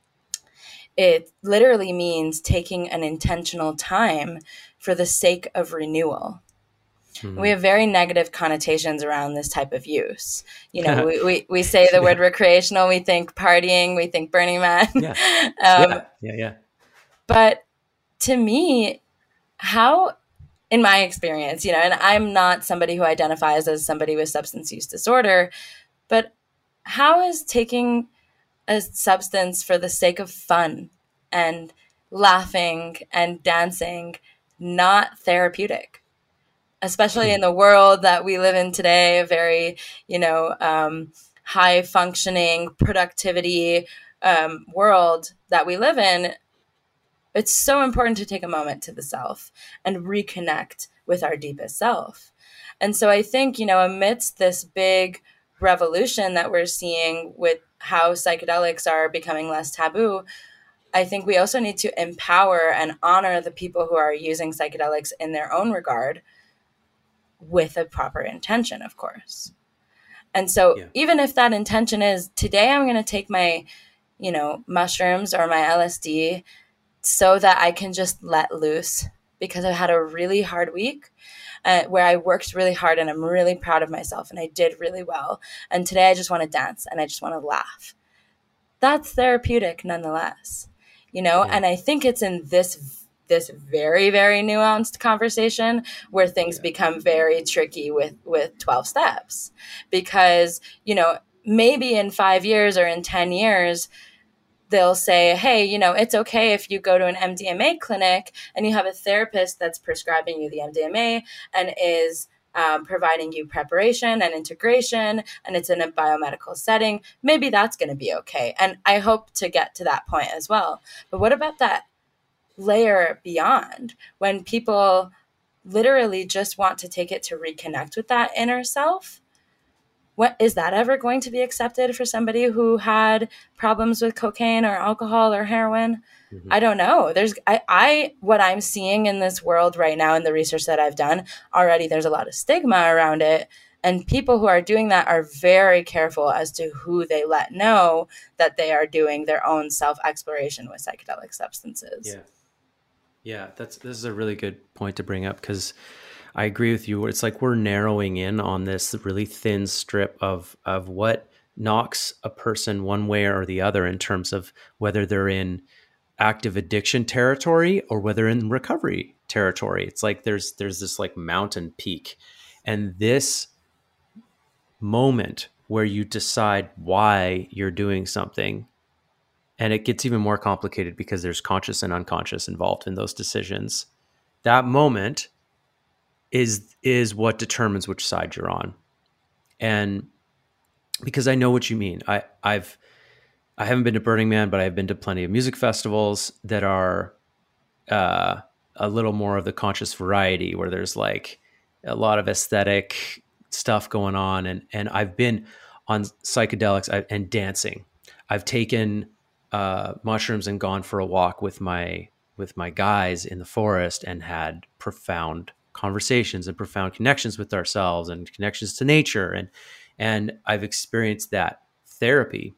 It literally means taking an intentional time for the sake of renewal. Mm-hmm. We have very negative connotations around this type of use. You know, we, we, we say the word recreational, we think partying, we think Burning Man. Yeah. um, yeah, yeah, yeah. But to me, how, in my experience, you know, and I'm not somebody who identifies as somebody with substance use disorder, but how is taking a substance for the sake of fun and laughing and dancing not therapeutic? Especially in the world that we live in today, a very, you know, um, high functioning productivity um, world that we live in, it's so important to take a moment to the self and reconnect with our deepest self. And so I think, you know, amidst this big revolution that we're seeing with how psychedelics are becoming less taboo, I think we also need to empower and honor the people who are using psychedelics in their own regard, with a proper intention, of course. And so yeah. even if that intention is, today I'm going to take my, you know, mushrooms or my L S D so that I can just let loose because I've had a really hard week uh, where I worked really hard and I'm really proud of myself and I did really well. And today I just want to dance and I just want to laugh. That's therapeutic nonetheless, you know? Yeah. And I think it's in this this very, very nuanced conversation where things yeah. become very tricky with, with twelve steps, because, you know, maybe in five years or in ten years, they'll say, hey, you know, it's okay if you go to an M D M A clinic and you have a therapist that's prescribing you the M D M A and is um, providing you preparation and integration, and it's in a biomedical setting. Maybe that's going to be okay. And I hope to get to that point as well. But what about that layer beyond, when people literally just want to take it to reconnect with that inner self, what is that ever going to be accepted for somebody who had problems with cocaine or alcohol or heroin? Mm-hmm. I don't know. There's, I, I, what I'm seeing in this world right now in the research that I've done already, there's a lot of stigma around it. And people who are doing that are very careful as to who they let know that they are doing their own self-exploration with psychedelic substances. Yeah. Yeah, that's this is a really good point to bring up, because I agree with you. It's like we're narrowing in on this really thin strip of of what knocks a person one way or the other in terms of whether they're in active addiction territory or whether in recovery territory. It's like there's there's this like mountain peak, and this moment where you decide why you're doing something, and it gets even more complicated because there's conscious and unconscious involved in those decisions. That moment is is what determines which side you're on. And because I know what you mean. I I've I haven't been to Burning Man, but I've been to plenty of music festivals that are uh, a little more of the conscious variety, where there's like a lot of aesthetic stuff going on. And and I've been on psychedelics and dancing. I've taken uh, mushrooms and gone for a walk with my with my guys in the forest and had profound conversations and profound connections with ourselves and connections to nature. And and I've experienced that therapy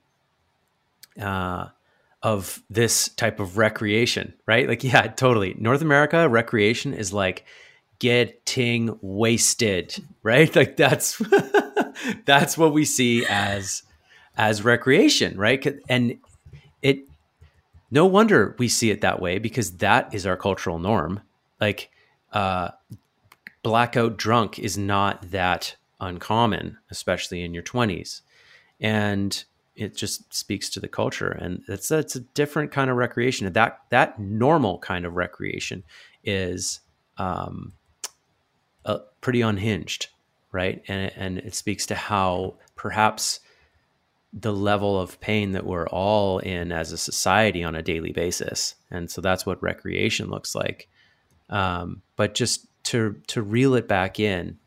uh, of this type of recreation, right? Like, yeah, totally. North America, recreation is like getting wasted, right? Like that's that's what we see as as recreation, right? And it no wonder we see it that way, because that is our cultural norm. Like uh, blackout drunk is not that uncommon, especially in your twenties, and it just speaks to the culture. And it's a, it's a different kind of recreation. That that normal kind of recreation is um, uh, pretty unhinged, right? And and it speaks to how perhaps the level of pain that we're all in as a society on a daily basis. And so that's what recreation looks like. Um, but just to to reel it back in,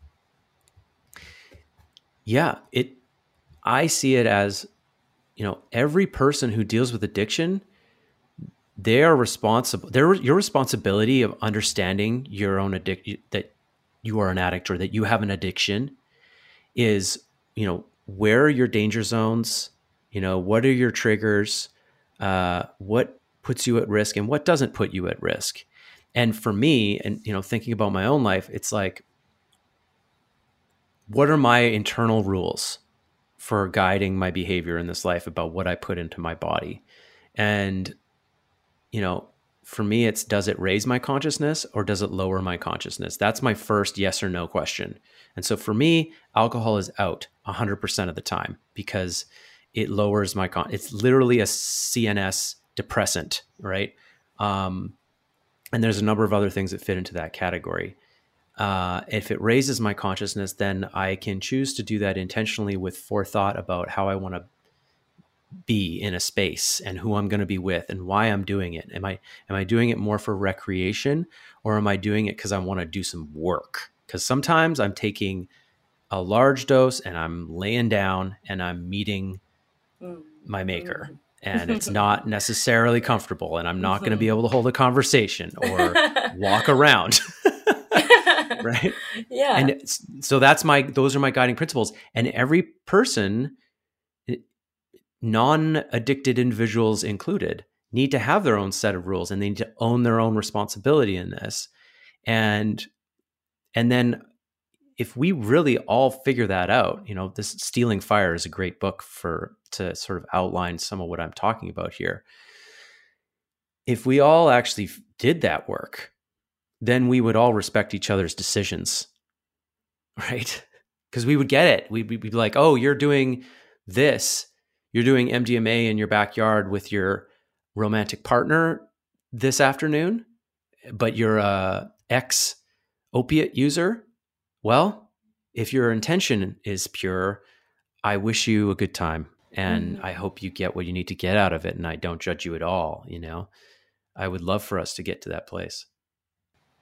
yeah, it. I see it as, you know, every person who deals with addiction, they are responsible. They're your responsibility of understanding your own addiction, that you are an addict or that you have an addiction, is, you know, where are your danger zones? You know, what are your triggers? Uh, what puts you at risk and what doesn't put you at risk? And for me, and, you know, thinking about my own life, it's like, what are my internal rules for guiding my behavior in this life about what I put into my body? And, you know, for me, it's, does it raise my consciousness or does it lower my consciousness? That's my first yes or no question. And so for me, alcohol is out one hundred percent of the time, because it lowers my con. It's literally a C N S depressant, right? Um, and there's a number of other things that fit into that category. Uh, if it raises my consciousness, then I can choose to do that intentionally with forethought about how I want to be in a space and who I'm going to be with and why I'm doing it. Am I, am I doing it more for recreation, or am I doing it because I want to do some work? Because sometimes I'm taking a large dose and I'm laying down and I'm meeting my maker, and it's not necessarily comfortable, and I'm not going to be able to hold a conversation or walk around. Right. Yeah. And so that's my, those are my guiding principles. And every person, non-addicted individuals included, need to have their own set of rules, and they need to own their own responsibility in this. And, and then if we really all figure that out, you know, this Stealing Fire is a great book for, to sort of outline some of what I'm talking about here. If we all actually did that work, then we would all respect each other's decisions, right? Because we would get it. We'd, we'd be like, oh, you're doing this. You're doing M D M A in your backyard with your romantic partner this afternoon, but you're a ex-opiate user. Well, if your intention is pure, I wish you a good time. And mm-hmm. I hope you get what you need to get out of it. And I don't judge you at all. You know, I would love for us to get to that place.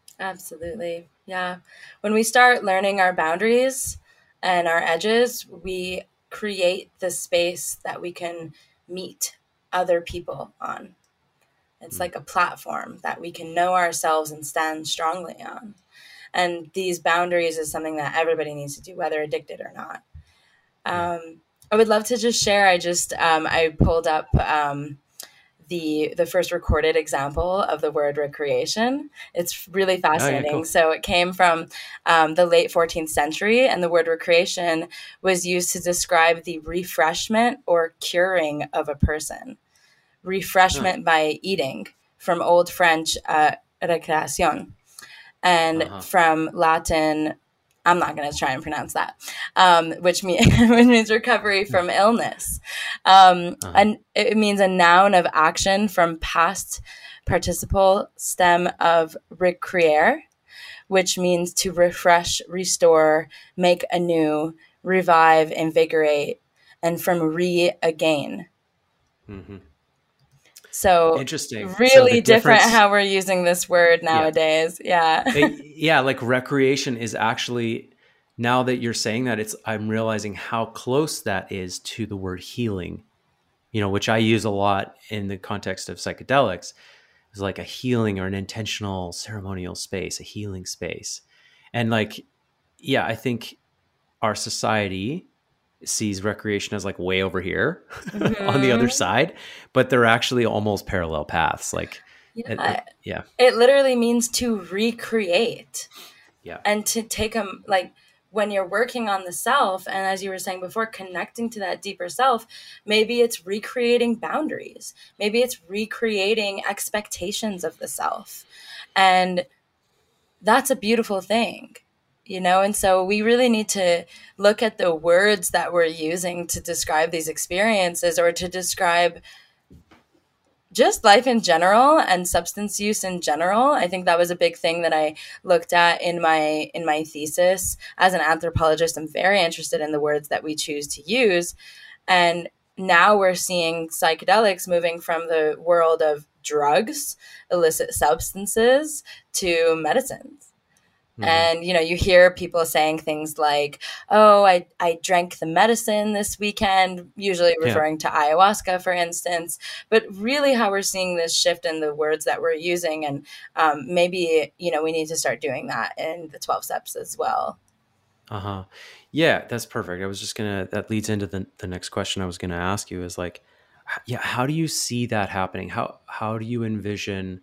Absolutely. Yeah. When we start learning our boundaries and our edges, we create the space that we can meet other people on. It's Mm. like a platform that we can know ourselves and stand strongly on. And these boundaries is something that everybody needs to do, whether addicted or not. Yeah. Um, I would love to just share. I just um, I pulled up um, the the first recorded example of the word recreation. It's really Oh yeah, fascinating. cool. So it came from um, the late fourteenth century, and the word recreation was used to describe the refreshment or curing of a person. Huh. Refreshment by eating, from Old French uh, recreation, and Uh-huh. from Latin, I'm not going to try and pronounce that, um, which, mean, which means recovery from illness. Um, Uh-huh. and it means a noun of action from past participle stem of recreare, which means to refresh, restore, make anew, revive, invigorate, and from re again. Mm-hmm. So Interesting. So the really different difference, how we're using this word yeah. nowadays. Yeah. Uh, yeah, like recreation is actually, now that you're saying that, it's I'm realizing how close that is to the word healing, you know, which I use a lot in the context of psychedelics. It's like a healing or an intentional ceremonial space, a healing space. And like, yeah, I think our society sees recreation as like way over here on the other Mm-hmm. side, but they're actually almost parallel paths. Like, it, Yeah. it, yeah, It literally means to recreate yeah, and to take them, like, when you're working on the self, and as you were saying before, connecting to that deeper self, maybe it's recreating boundaries. Maybe it's recreating expectations of the self. And that's a beautiful thing, you know? And so we really need to look at the words that we're using to describe these experiences, or to describe just life in general and substance use in general. I think that was a big thing that I looked at in my in my thesis. As an anthropologist, I'm very interested in the words that we choose to use. And now we're seeing psychedelics moving from the world of drugs, illicit substances, to medicines. mm-hmm. And, you know, you hear people saying things like, oh, I, I drank the medicine this weekend, usually Yeah. referring to ayahuasca, for instance. But really how we're seeing this shift in the words that we're using. And um, maybe, you know, we need to start doing that in the twelve steps as well. Uh-huh. Yeah, that's perfect. I was just gonna, that leads into the, the next question I was gonna ask you is like, h- yeah, how do you see that happening? How how do you envision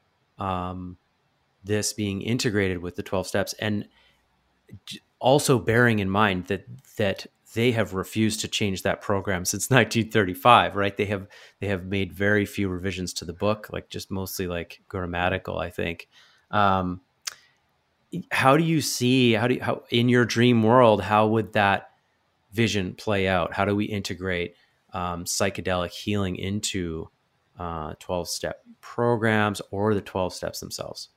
um this being integrated with the twelve steps? And j- also bearing in mind that that they have refused to change that program since nineteen thirty-five, right? They have they have made very few revisions to the book, like just mostly like grammatical, I think. Um, how do you see, how do you, how in your dream world, how would that vision play out? How do we integrate um, psychedelic healing into uh, twelve step programs or the twelve steps themselves?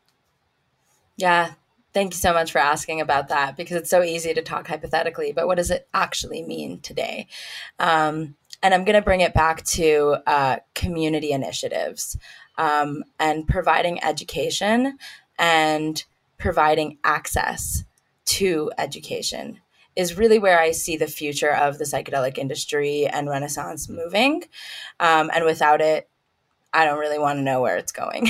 Yeah. Thank you so much for asking about that, because it's so easy to talk hypothetically, but what does it actually mean today? Um, and I'm going to bring it back to uh, community initiatives um, and providing education and providing access to education is really where I see the future of the psychedelic industry and Renaissance moving. Um, and without it, I don't really want to know where it's going.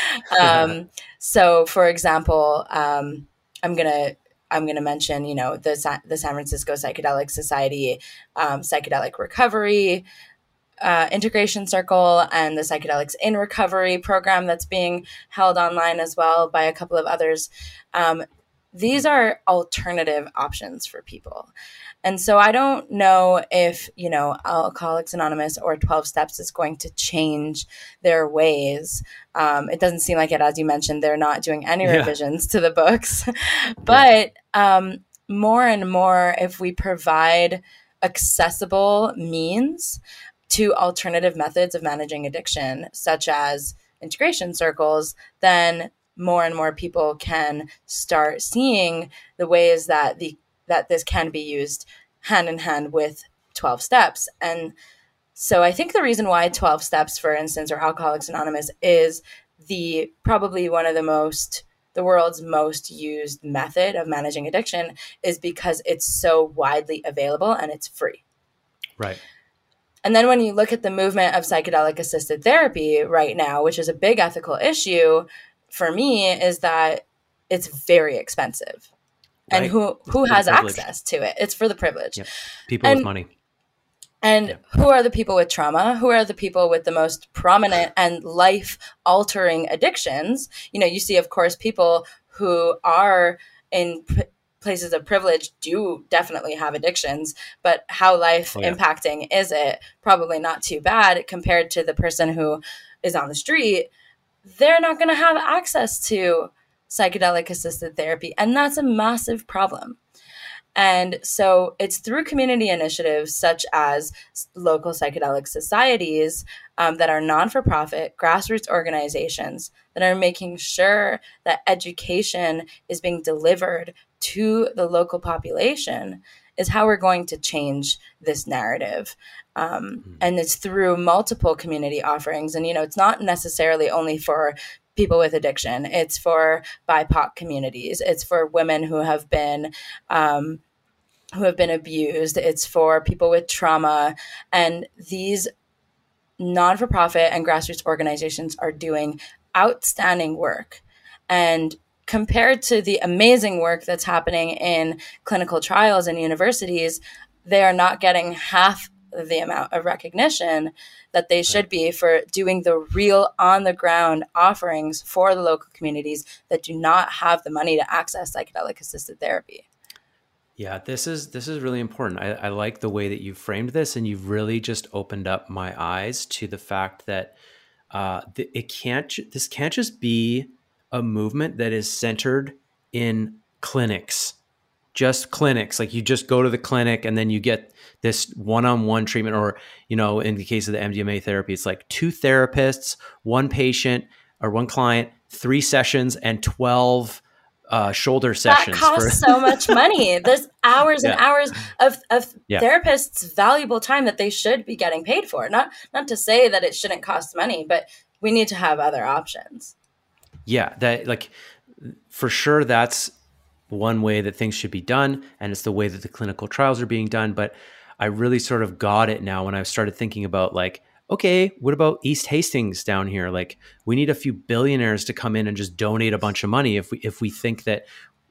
um, so, for example, um, I'm gonna I'm gonna mention, you know, the Sa- the San Francisco Psychedelic Society, um, psychedelic recovery uh, integration circle, and the Psychedelics in Recovery program that's being held online as well by a couple of others. Um, these are alternative options for people. And so I don't know if, you know, Alcoholics Anonymous or twelve Steps is going to change their ways. Um, it doesn't seem like it, as you mentioned, they're not doing any Yeah. revisions to the books. Yeah. But um, more and more, if we provide accessible means to alternative methods of managing addiction, such as integration circles, then more and more people can start seeing the ways that the that this can be used hand in hand with twelve steps. And so I think the reason why twelve steps, for instance, or Alcoholics Anonymous is the probably one of the most the world's most used method of managing addiction is because it's so widely available and it's free. Right. And then when you look at the movement of psychedelic assisted therapy right now, which is a big ethical issue for me, is that it's very expensive. Right. And who, who has access to it? It's for the privilege. Yep. People and, with money. And yep. Who are the people with trauma? Who are the people with the most prominent and life-altering addictions? You know, you see, of course, people who are in p- places of privilege do definitely have addictions, but how life oh, yeah. impacting is it? Probably not too bad compared to the person who is on the street. They're not going to have access to psychedelic assisted therapy, and that's a massive problem. And so it's through community initiatives such as local psychedelic societies um, that are non-for-profit grassroots organizations that are making sure that education is being delivered to the local population is how we're going to change this narrative. Um, mm-hmm. And it's through multiple community offerings. And, you know, it's not necessarily only for people with addiction. It's for B I P O C communities. It's for women who have been um, who have been abused. It's for people with trauma. And these non-for-profit and grassroots organizations are doing outstanding work. And compared to the amazing work that's happening in clinical trials and universities, they are not getting half the amount of recognition that they should be for doing the real on-the-ground offerings for the local communities that do not have the money to access psychedelic-assisted therapy. Yeah, this is this is really important. I, I like the way that you framed this, and you've really just opened up my eyes to the fact that uh, th- it can't. This can't just be a movement that is centered in clinics, just clinics. Like you just go to the clinic and then you get this one-on-one treatment, or you know, in the case of the M D M A therapy, it's like two therapists, one patient or one client, three sessions, and twelve. Uh, shoulder sessions. That costs for- so much money. There's hours yeah. and hours of, of yeah. therapists' valuable time that they should be getting paid for. Not not to say that it shouldn't cost money, but we need to have other options. Yeah, that like for sure that's one way that things should be done, and it's the way that the clinical trials are being done. But I really sort of got it now when I started thinking about like, okay, what about East Hastings down here? Like, we need a few billionaires to come in and just donate a bunch of money if we if we think that,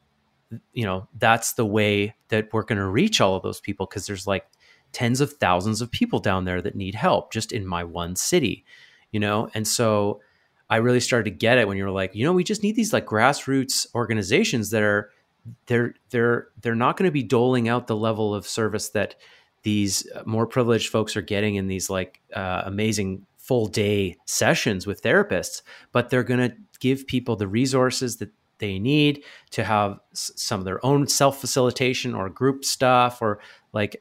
you know, that's the way that we're going to reach all of those people, because there's like tens of thousands of people down there that need help just in my one city, you know? And so I really started to get it when you were like, you know, we just need these like grassroots organizations that are, they're, they're, they're not going to be doling out the level of service that these more privileged folks are getting in these like uh, amazing full day sessions with therapists, but they're going to give people the resources that they need to have s- some of their own self-facilitation or group stuff, or like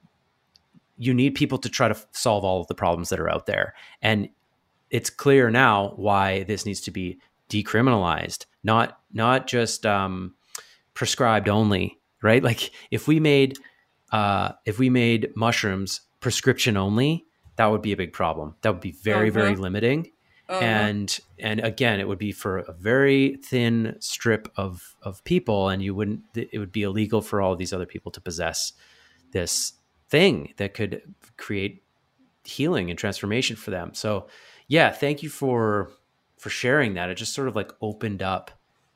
you need people to try to f- solve all of the problems that are out there. And it's clear now why this needs to be decriminalized, not, not just um, prescribed only, right? Like if we made Uh, if we made mushrooms prescription only, that would be a big problem. That would be very, uh-huh. very limiting. Uh-huh. And, and again, it would be for a very thin strip of, of people, and you wouldn't, it would be illegal for all of these other people to possess this thing that could create healing and transformation for them. So yeah, thank you for, for sharing that. It just sort of like opened up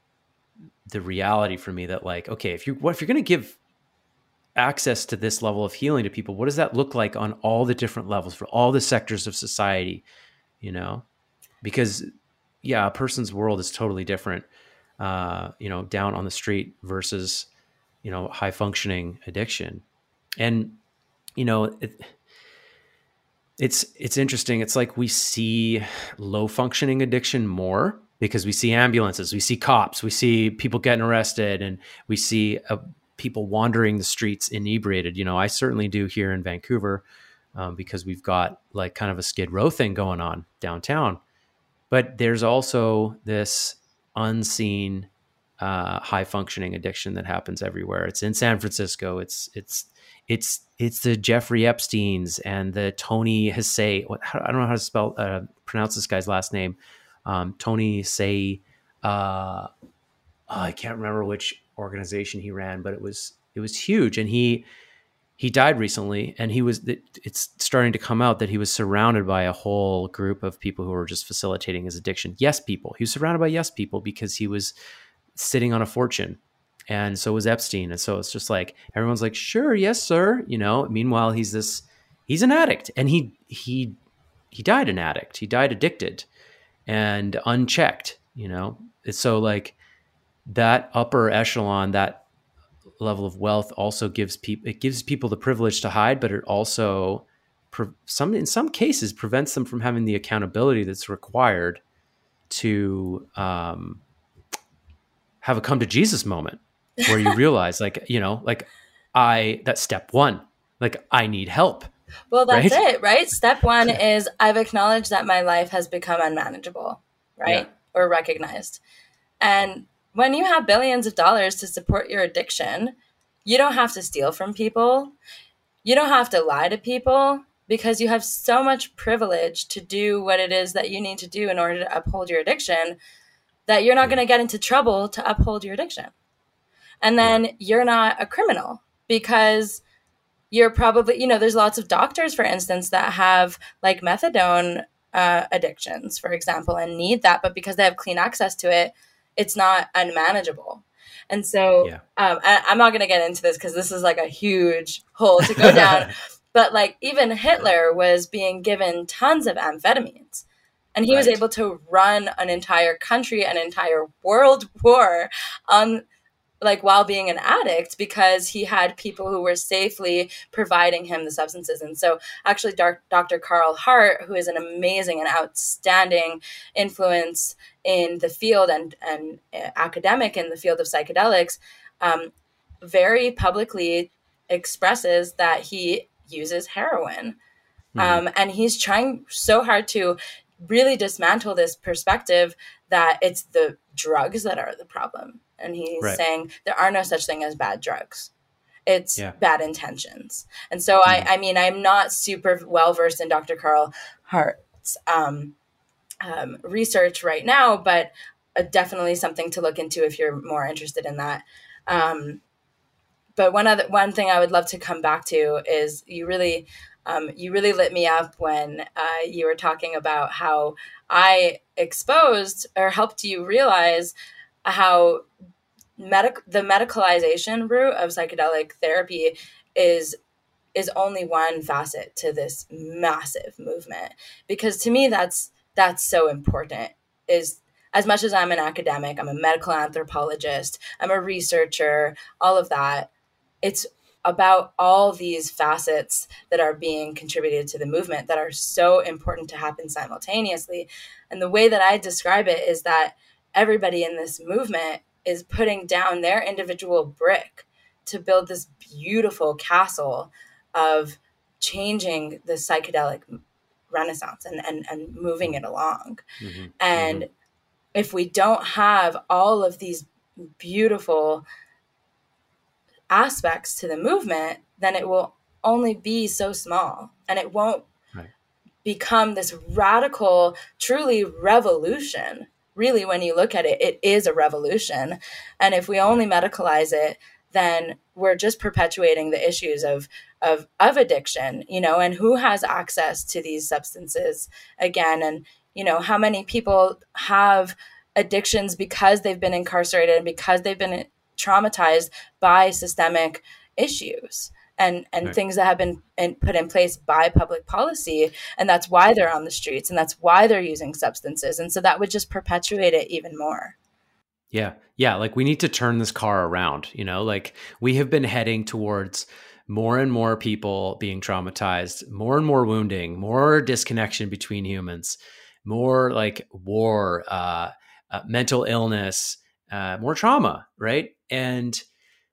the reality for me that like, okay, if you, what, if you're going to give access to this level of healing to people, what does that look like on all the different levels for all the sectors of society, you know? Because yeah, a person's world is totally different, uh, you know, down on the street versus, you know, high functioning addiction. And, you know, it, it's, it's interesting. It's like we see low functioning addiction more because we see ambulances, we see cops, we see people getting arrested, and we see a, people wandering the streets inebriated. You know, I certainly do here in Vancouver um, because we've got like kind of a Skid Row thing going on downtown. But there's also this unseen uh, high functioning addiction that happens everywhere. It's in San Francisco. It's it's it's it's the Jeffrey Epsteins and the Tony Hsieh. What, I don't know how to spell uh, pronounce this guy's last name. Um, Tony Hsieh. Uh, oh, I can't remember which organization he ran, but it was it was huge. And he he died recently, and he was it's starting to come out that he was surrounded by a whole group of people who were just facilitating his addiction. Yes people. He was surrounded by yes people because he was sitting on a fortune. And so was Epstein. And so it's just like, everyone's like, sure, yes, sir. You know, meanwhile, he's this, he's an addict, and he, he, he died an addict. He died addicted and unchecked, you know? It's so like that upper echelon, that level of wealth also gives people, it gives people the privilege to hide, but it also pre- some, in some cases prevents them from having the accountability that's required to, um, have a come to Jesus moment where you realize like, you know, like I, that's step one, like I need help. Well, that's right? it, right? Step one is I've acknowledged that my life has become unmanageable, right? Yeah. Or recognized. And when you have billions of dollars to support your addiction, you don't have to steal from people. You don't have to lie to people because you have so much privilege to do what it is that you need to do in order to uphold your addiction that you're not going to get into trouble to uphold your addiction. And then yeah. you're not a criminal because you're probably, you know, there's lots of doctors, for instance, that have like methadone uh, addictions, for example, and need that. But because they have clean access to it, it's not unmanageable. And so yeah. um, I, I'm not going to get into this because this is like a huge hole to go down. But like even Hitler was being given tons of amphetamines. And he right. was able to run an entire country, an entire world war on like while being an addict because he had people who were safely providing him the substances. And so actually Doctor Carl Hart, who is an amazing and outstanding influence in the field and, and academic in the field of psychedelics, um, very publicly expresses that he uses heroin. Mm-hmm. Um, and he's trying so hard to really dismantle this perspective that it's the drugs that are the problem. And he's right. saying there are no such thing as bad drugs. It's yeah. bad intentions. And so, mm-hmm. I, I mean, I'm not super well-versed in Doctor Carl Hart's um, um, research right now, but uh, definitely something to look into if you're more interested in that. Um, but one other, one thing I would love to come back to is you really... Um, you really lit me up when uh, you were talking about how I exposed or helped you realize how medic- the medicalization route of psychedelic therapy is is only one facet to this massive movement. Because to me, that's that's so important. Is as much as I'm an academic, I'm a medical anthropologist, I'm a researcher, all of that. It's about all these facets that are being contributed to the movement that are so important to happen simultaneously. And the way that I describe it is that everybody in this movement is putting down their individual brick to build this beautiful castle of changing the psychedelic renaissance and, and, and moving it along. Mm-hmm. And mm-hmm. if we don't have all of these beautiful aspects to the movement, then it will only be so small and it won't right. become this radical, truly revolution. Really, when you look at it, it is a revolution. And if we only medicalize it, then we're just perpetuating the issues of, of, of addiction, you know, and who has access to these substances again. And, you know, how many people have addictions because they've been incarcerated and because they've been traumatized by systemic issues and, and right. things that have been in, put in place by public policy. And that's why they're on the streets and that's why they're using substances. And so that would just perpetuate it even more. Yeah. Yeah. Like we need to turn this car around, you know, like we have been heading towards more and more people being traumatized, more and more wounding, more disconnection between humans, more like war, uh, uh mental illness, uh, more trauma. Right. And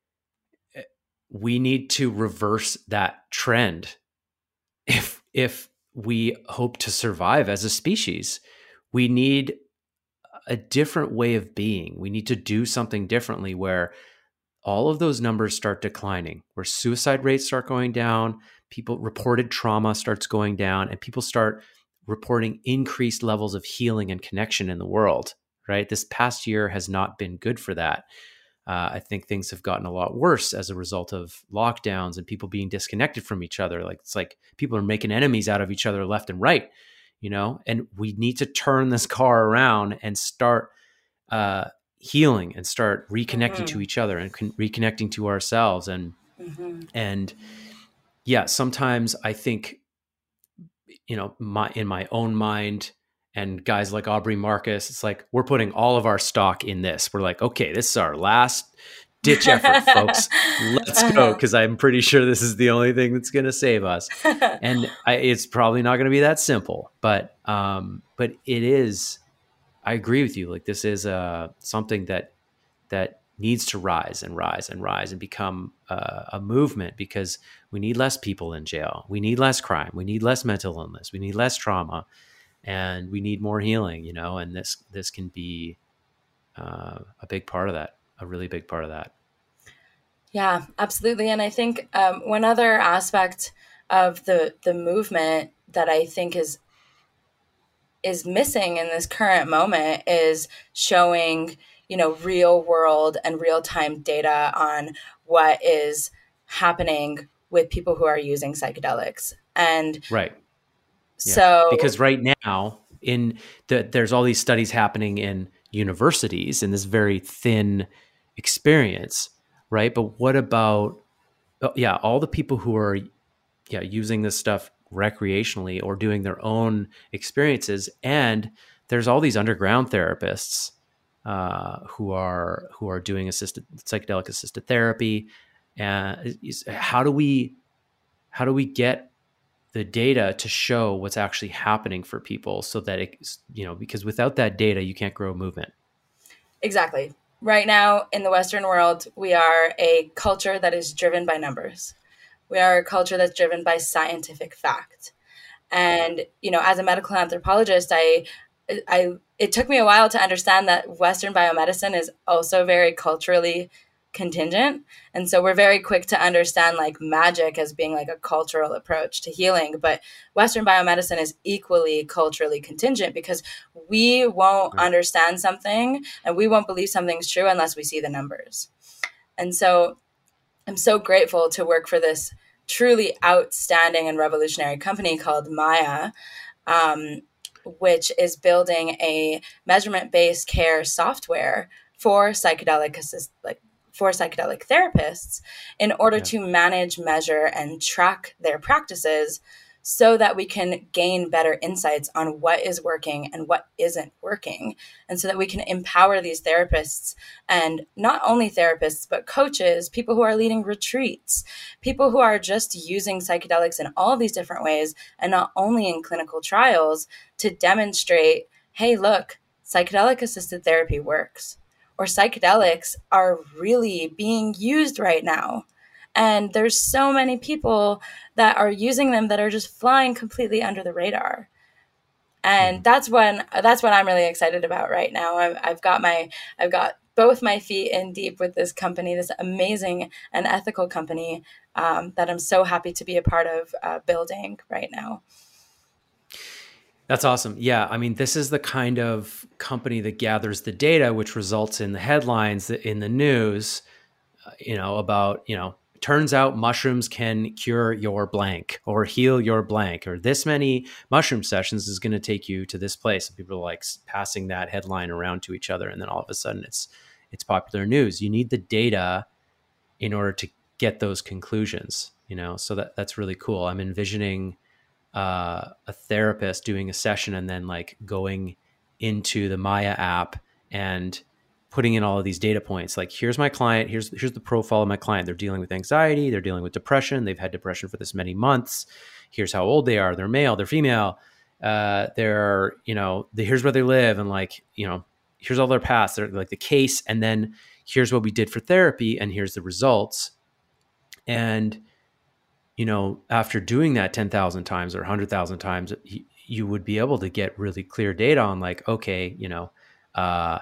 we need to reverse that trend if if we hope to survive as a species. We need a different way of being. We need to do something differently where all of those numbers start declining, where suicide rates start going down, people reported trauma starts going down, and people start reporting increased levels of healing and connection in the world, right? This past year has not been good for that. Uh, I think things have gotten a lot worse as a result of lockdowns and people being disconnected from each other. Like it's like people are making enemies out of each other left and right, you know, and we need to turn this car around and start uh, healing and start reconnecting mm-hmm. to each other and con- reconnecting to ourselves. And, mm-hmm. and yeah, sometimes I think, you know, my, in my own mind, and guys like Aubrey Marcus, it's like, we're putting all of our stock in this. We're like, okay, this is our last ditch effort, folks. Let's go. Cause I'm pretty sure this is the only thing that's going to save us. And I, it's probably not going to be that simple, but, um, but it is, I agree with you. Like this is uh, something that, that needs to rise and rise and rise and become uh, a movement, because we need less people in jail. We need less crime. We need less mental illness. We need less trauma. And we need more healing, you know, and this this can be uh, a big part of that, a really big part of that. Yeah, absolutely. And I think um, one other aspect of the the movement that I think is is missing in this current moment is showing, you know, real world and real time data on what is happening with people who are using psychedelics. And right. Yeah. So, because right now in the, there's all these studies happening in universities in this very thin experience, right? But what about, oh, yeah, all the people who are, yeah, using this stuff recreationally or doing their own experiences, and there's all these underground therapists uh, who are who are doing assisted psychedelic assisted therapy, and how do we how do we get the data to show what's actually happening for people so that it, you know, because without that data, you can't grow a movement. Exactly. Right now in the Western world, we are a culture that is driven by numbers. We are a culture that's driven by scientific fact. And, you know, as a medical anthropologist, I, I, it took me a while to understand that Western biomedicine is also very culturally contingent. And so we're very quick to understand like magic as being like a cultural approach to healing. But Western biomedicine is equally culturally contingent, because we won't right. understand something and we won't believe something's true unless we see the numbers. And so I'm so grateful to work for this truly outstanding and revolutionary company called Maya, um, which is building a measurement-based care software for psychedelic assist, like for psychedelic therapists in order yeah. to manage, measure, and track their practices so that we can gain better insights on what is working and what isn't working. And so that we can empower these therapists, and not only therapists, but coaches, people who are leading retreats, people who are just using psychedelics in all these different ways and not only in clinical trials, to demonstrate, hey, look, psychedelic assisted therapy works. Or psychedelics are really being used right now. And there's so many people that are using them that are just flying completely under the radar. And mm. that's when that's what I'm really excited about right now. I've, I've got my I've got both my feet in deep with this company, this amazing and ethical company um, that I'm so happy to be a part of uh, building right now. That's awesome. Yeah. I mean, this is the kind of company that gathers the data, which results in the headlines in the news, uh, you know, about, you know, turns out mushrooms can cure your blank or heal your blank, or this many mushroom sessions is going to take you to this place. And people are like passing that headline around to each other. And then all of a sudden it's, it's popular news. You need the data in order to get those conclusions, you know? So that that's really cool. I'm envisioning Uh, a therapist doing a session and then like going into the Maya app and putting in all of these data points. Like, here's my client, here's here's the profile of my client. They're dealing with anxiety, they're dealing with depression, they've had depression for this many months. Here's how old they are, they're male, they're female, uh, they're, you know, the, here's where they live, and like, you know, here's all their past, they're like the case, and then here's what we did for therapy, and here's the results. And you know, after doing that ten thousand times or one hundred thousand times, you, you would be able to get really clear data on like, okay, you know, uh,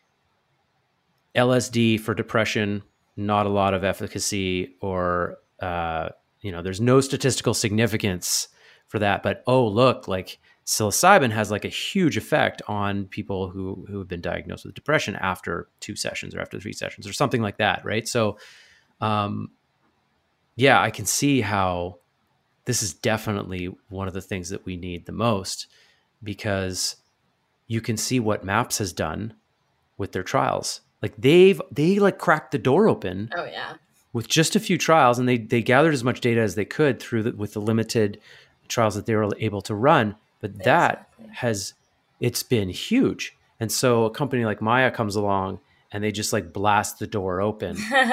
L S D for depression, not a lot of efficacy, or, uh, you know, there's no statistical significance for that. But, oh, look, like psilocybin has like a huge effect on people who who have been diagnosed with depression after two sessions or after three sessions or something like that, right? So, um, yeah, I can see how this is definitely one of the things that we need the most, because you can see what MAPS has done with their trials. Like they've they like cracked the door open. Oh yeah. With just a few trials, and they they gathered as much data as they could through the, with the limited trials that they were able to run. But that exactly. has it's been huge. And so a company like Maya comes along and they just like blast the door open,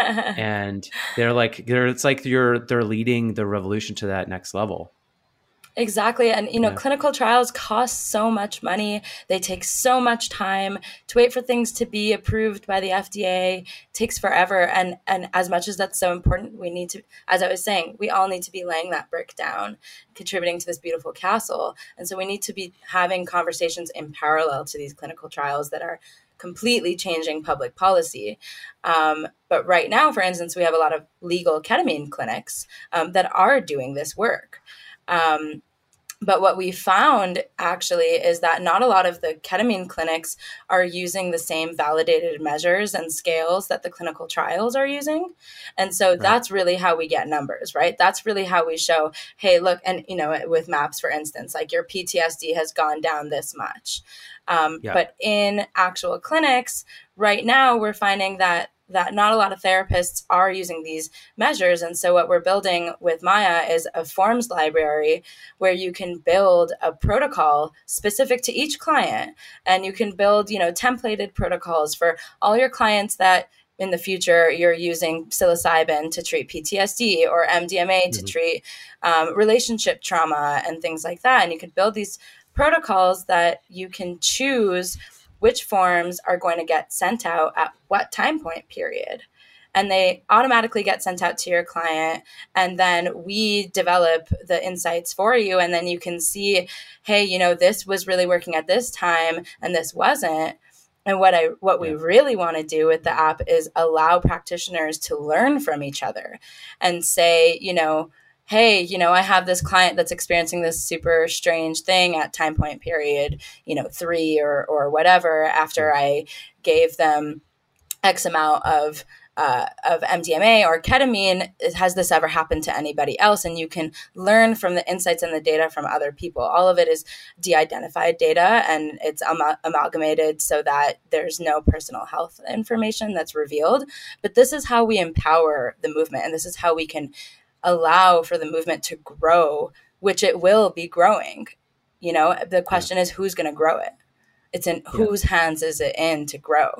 and they're like they're it's like you're they're leading the revolution to that next level. Exactly. And, you know, yeah. clinical trials cost so much money. They take so much time. To wait for things to be approved by the F D A takes forever. And, and as much as that's so important, we need to, as I was saying, we all need to be laying that brick down, contributing to this beautiful castle. And so we need to be having conversations in parallel to these clinical trials that are completely changing public policy. Um, but right now, for instance, we have a lot of legal ketamine clinics um, that are doing this work. Um, but what we found actually is that not a lot of the ketamine clinics are using the same validated measures and scales that the clinical trials are using. And so right. that's really how we get numbers, right? That's really how we show, hey, look, and, you know, with MAPS, for instance, like your P T S D has gone down this much. Um, yeah. But in actual clinics right now, we're finding that that not a lot of therapists are using these measures. And so what we're building with Maya is a forms library where you can build a protocol specific to each client. And you can build, you know, templated protocols for all your clients that in the future you're using psilocybin to treat P T S D or M D M A mm-hmm. to treat um, relationship trauma and things like that. And you can build these protocols that you can choose which forms are going to get sent out at what time point period. And they automatically get sent out to your client. And then we develop the insights for you. And then you can see, hey, you know, this was really working at this time and this wasn't. And what I what we really want to do with the app is allow practitioners to learn from each other and say, you know, hey, you know, I have this client that's experiencing this super strange thing at time point period, you know, three or or whatever, after I gave them X amount of uh, of M D M A or ketamine. Has this ever happened to anybody else? And you can learn from the insights and the data from other people. All of it is de-identified data, and it's am- amalgamated so that there's no personal health information that's revealed. But this is how we empower the movement, and this is how we can allow for the movement to grow, which it will be growing. You know, the question yeah. is who's going to grow it? It's in yeah. whose hands is it in to grow?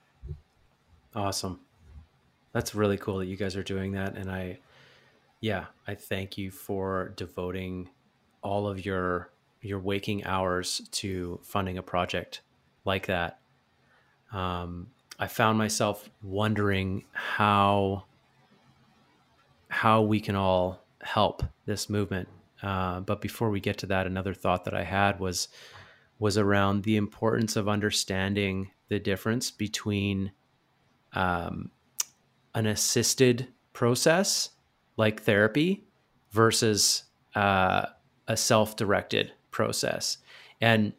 Awesome. That's really cool that you guys are doing that. And I, yeah, I thank you for devoting all of your, your waking hours to funding a project like that. Um, I found myself wondering how, how we can all help this movement. Uh, but before we get to that, another thought that I had was, was around the importance of understanding the difference between um, an assisted process like therapy versus uh, a self-directed process. And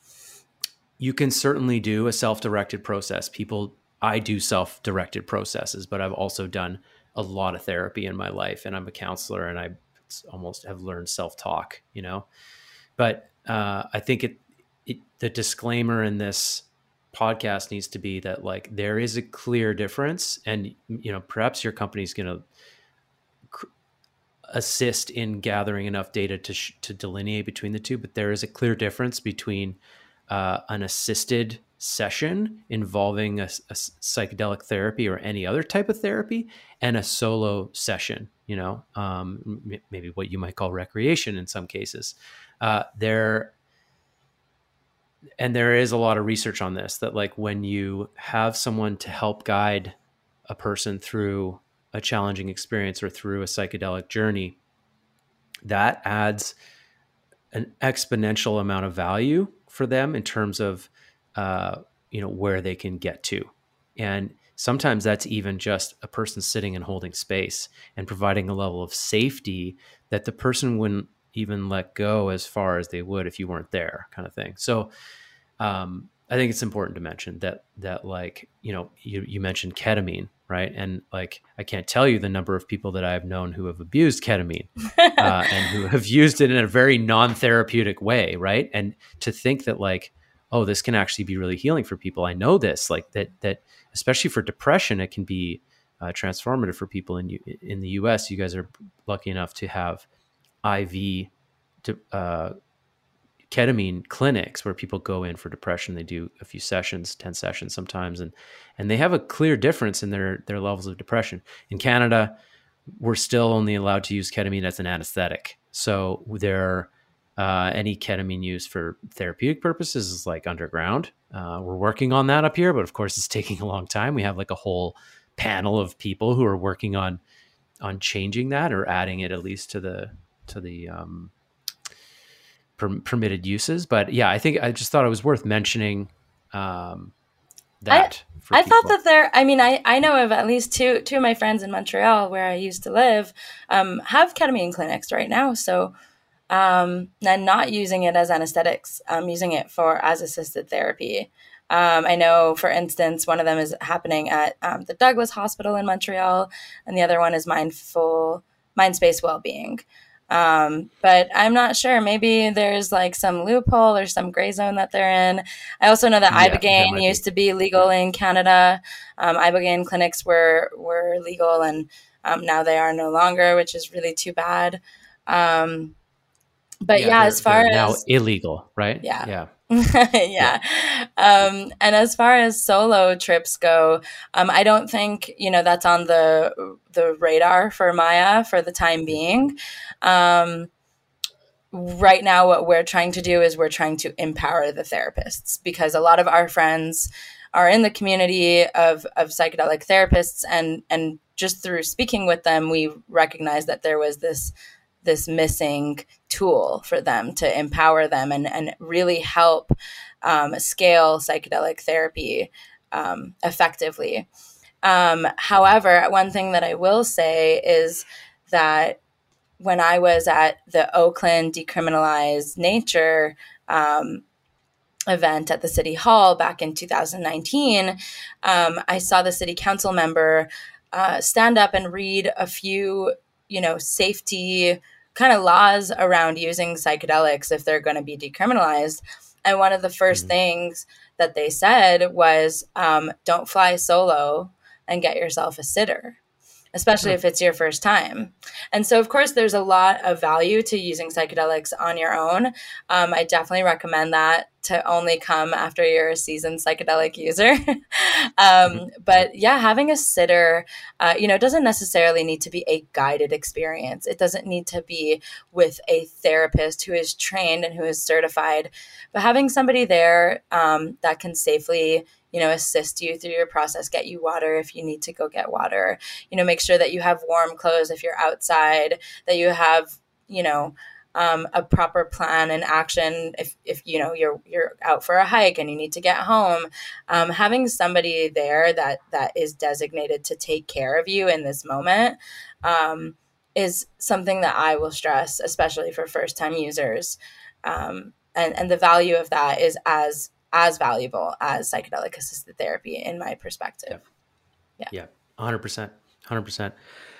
you can certainly do a self-directed process. People, I do self-directed processes, but I've also done a lot of therapy in my life, and I'm a counselor, and I almost have learned self-talk, you know, but uh, I think it, it, the disclaimer in this podcast needs to be that like, there is a clear difference, and, you know, perhaps your company's going to cr- assist in gathering enough data to, sh- to delineate between the two, but there is a clear difference between uh, an assisted session involving a, a psychedelic therapy or any other type of therapy and a solo session, you know, um, m- maybe what you might call recreation in some cases. Uh, there, and there is a lot of research on this, that like when you have someone to help guide a person through a challenging experience or through a psychedelic journey, that adds an exponential amount of value for them in terms of uh, you know, where they can get to. And sometimes that's even just a person sitting and holding space and providing a level of safety that the person, when even let go as far as they would if you weren't there, kind of thing. So um, I think it's important to mention that, that like, you know, you, you mentioned ketamine, right? And like, I can't tell you the number of people that I've known who have abused ketamine uh, and who have used it in a very non-therapeutic way, right? And to think that like, oh, this can actually be really healing for people. I know this, like that, that especially for depression, it can be uh, transformative for people in in the U S. You guys are lucky enough to have I V to, uh, ketamine clinics where people go in for depression. They do a few sessions, ten sessions sometimes, and and they have a clear difference in their their levels of depression. In Canada, we're still only allowed to use ketamine as an anesthetic. So there, uh, any ketamine used for therapeutic purposes is like underground. Uh, we're working on that up here, but of course it's taking a long time. We have like a whole panel of people who are working on on changing that or adding it at least to the to the um, per- permitted uses. But yeah, I think I just thought it was worth mentioning um, that. I, for I people. thought that there, I mean, I, I know of at least two two of my friends in Montreal where I used to live um, have ketamine clinics right now. So um, and not using it as anesthetics, um, using it for as assisted therapy. Um, I know, for instance, one of them is happening at um, the Douglas Hospital in Montreal, and the other one is Mindful Mindspace Wellbeing. Um, but I'm not sure. Maybe there's like some loophole or some gray zone that they're in. I also know that Yeah, Ibogaine be. used to be legal in Canada. Um, Ibogaine clinics were were legal, and um, now they are no longer, which is really too bad. Um, but yeah, yeah as far as now illegal, right? Yeah. Yeah. yeah. Um, and as far as solo trips go, um, I don't think, you know, that's on the the radar for Maya for the time being. Um, right now, what we're trying to do is we're trying to empower the therapists, because a lot of our friends are in the community of, of psychedelic therapists, and, and just through speaking with them, we recognized that there was this this missing tool for them to empower them and, and really help um, scale psychedelic therapy um, effectively. Um, however, one thing that I will say is that when I was at the Oakland Decriminalized Nature um, event at the City Hall back in two thousand nineteen, um, I saw the city council member uh, stand up and read a few, you know, safety kind of laws around using psychedelics if they're going to be decriminalized. And one of the first mm-hmm. things that they said was, um, don't fly solo and get yourself a sitter, especially mm-hmm. if it's your first time. And so, of course, there's a lot of value to using psychedelics on your own. Um, I definitely recommend that to only come after you're a seasoned psychedelic user. um, mm-hmm. But yeah, having a sitter, uh, you know, doesn't necessarily need to be a guided experience. It doesn't need to be with a therapist who is trained and who is certified, but having somebody there um, that can safely, you know, assist you through your process, get you water if you need to go get water, you know, make sure that you have warm clothes if you're outside, that you have, you know, um, a proper plan and action if, if, you know, you're, you're out for a hike and you need to get home. Um, having somebody there that, that is designated to take care of you in this moment um, is something that I will stress, especially for first time users. Um, and, and the value of that is as as valuable as psychedelic assisted therapy in my perspective. Yeah. Yeah. A hundred percent. A hundred percent.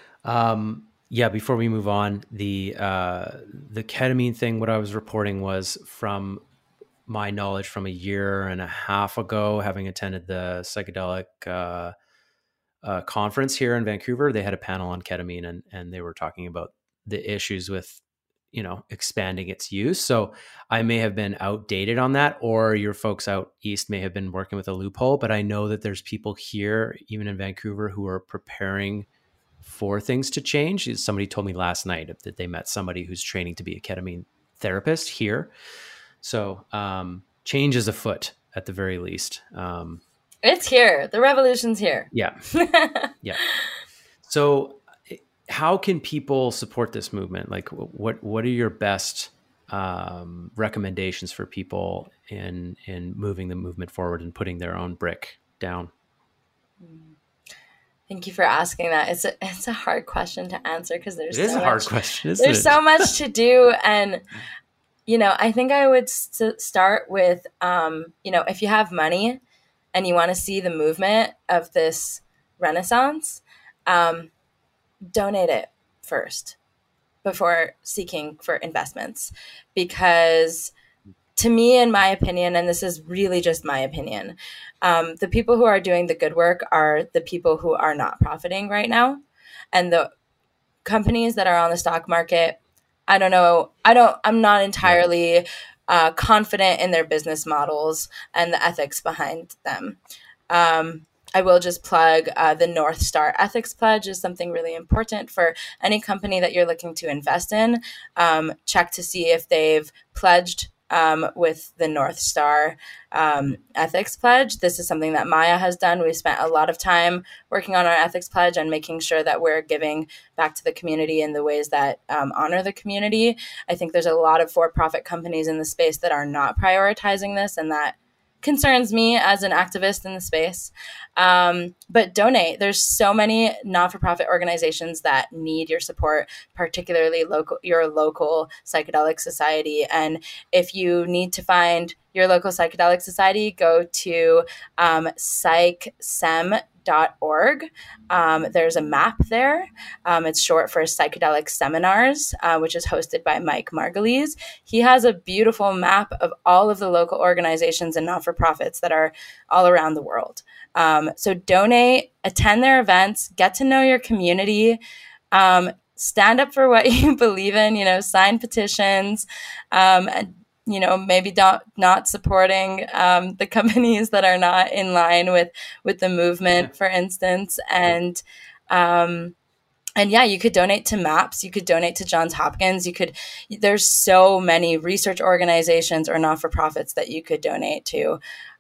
Um, yeah. Before we move on, the, uh, the ketamine thing, what I was reporting was from my knowledge from a year and a half ago, having attended the psychedelic, uh, uh, conference here in Vancouver. They had a panel on ketamine, and, and they were talking about the issues with, you know, expanding its use. So I may have been outdated on that, or your folks out east may have been working with a loophole, but I know that there's people here, even in Vancouver, who are preparing for things to change. Somebody told me last night that they met somebody who's training to be a ketamine therapist here. So um, change is afoot at the very least. Um, it's here. The revolution's here. Yeah. Yeah. So how can people support this movement? Like, what what are your best um, recommendations for people in in moving the movement forward and putting their own brick down? Thank you for asking that. It's a it's a hard question to answer because there's it is so a hard much, question, isn't there's it? so much to do, and you know, I think I would st- start with um, you know, if you have money and you want to see the movement of this renaissance, um, donate it first before seeking for investments, because to me, in my opinion, and this is really just my opinion, um, the people who are doing the good work are the people who are not profiting right now. And the companies that are on the stock market, I don't know, I don't, I'm not entirely right. uh, confident in their business models and the ethics behind them. Um, I will just plug uh, the North Star Ethics Pledge is something really important for any company that you're looking to invest in. Um, check to see if they've pledged um, with the North Star um, Ethics Pledge. This is something that Maya has done. We've spent a lot of time working on our ethics pledge and making sure that we're giving back to the community in the ways that um, honor the community. I think there's a lot of for-profit companies in the space that are not prioritizing this, and that concerns me as an activist in the space. Um, but donate. There's so many not-for-profit organizations that need your support, particularly local, your local psychedelic society. And if you need to find your local psychedelic society, go to um, psych sem dot org. Um, there's a map there. Um, it's short for Psychedelic Seminars, uh, which is hosted by Mike Margulies. He has a beautiful map of all of the local organizations and not-for-profits that are all around the world. Um, so donate, attend their events, get to know your community, um, stand up for what you believe in, you know, sign petitions, um, and you know, maybe not, not supporting um, the companies that are not in line with, with the movement, yeah. for instance. And, um, and yeah, you could donate to MAPS. You could donate to Johns Hopkins. You could, there's so many research organizations or not-for-profits that you could donate to.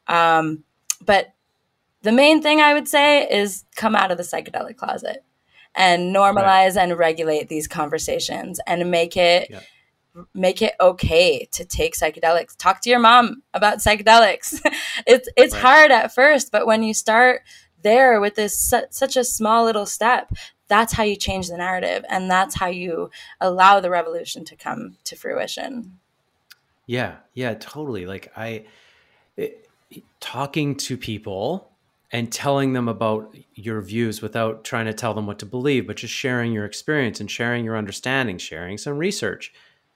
Um, but the main thing I would say is come out of the psychedelic closet and normalize right. and regulate these conversations and make it, yeah. make it okay to take psychedelics. Talk to your mom about psychedelics. it's it's right. hard at first, but when you start there with this su- such a small little step, that's how you change the narrative, and that's how you allow the revolution to come to fruition. Yeah, yeah, totally. Like I, it, talking to people and telling them about your views without trying to tell them what to believe, but just sharing your experience and sharing your understanding, sharing some research.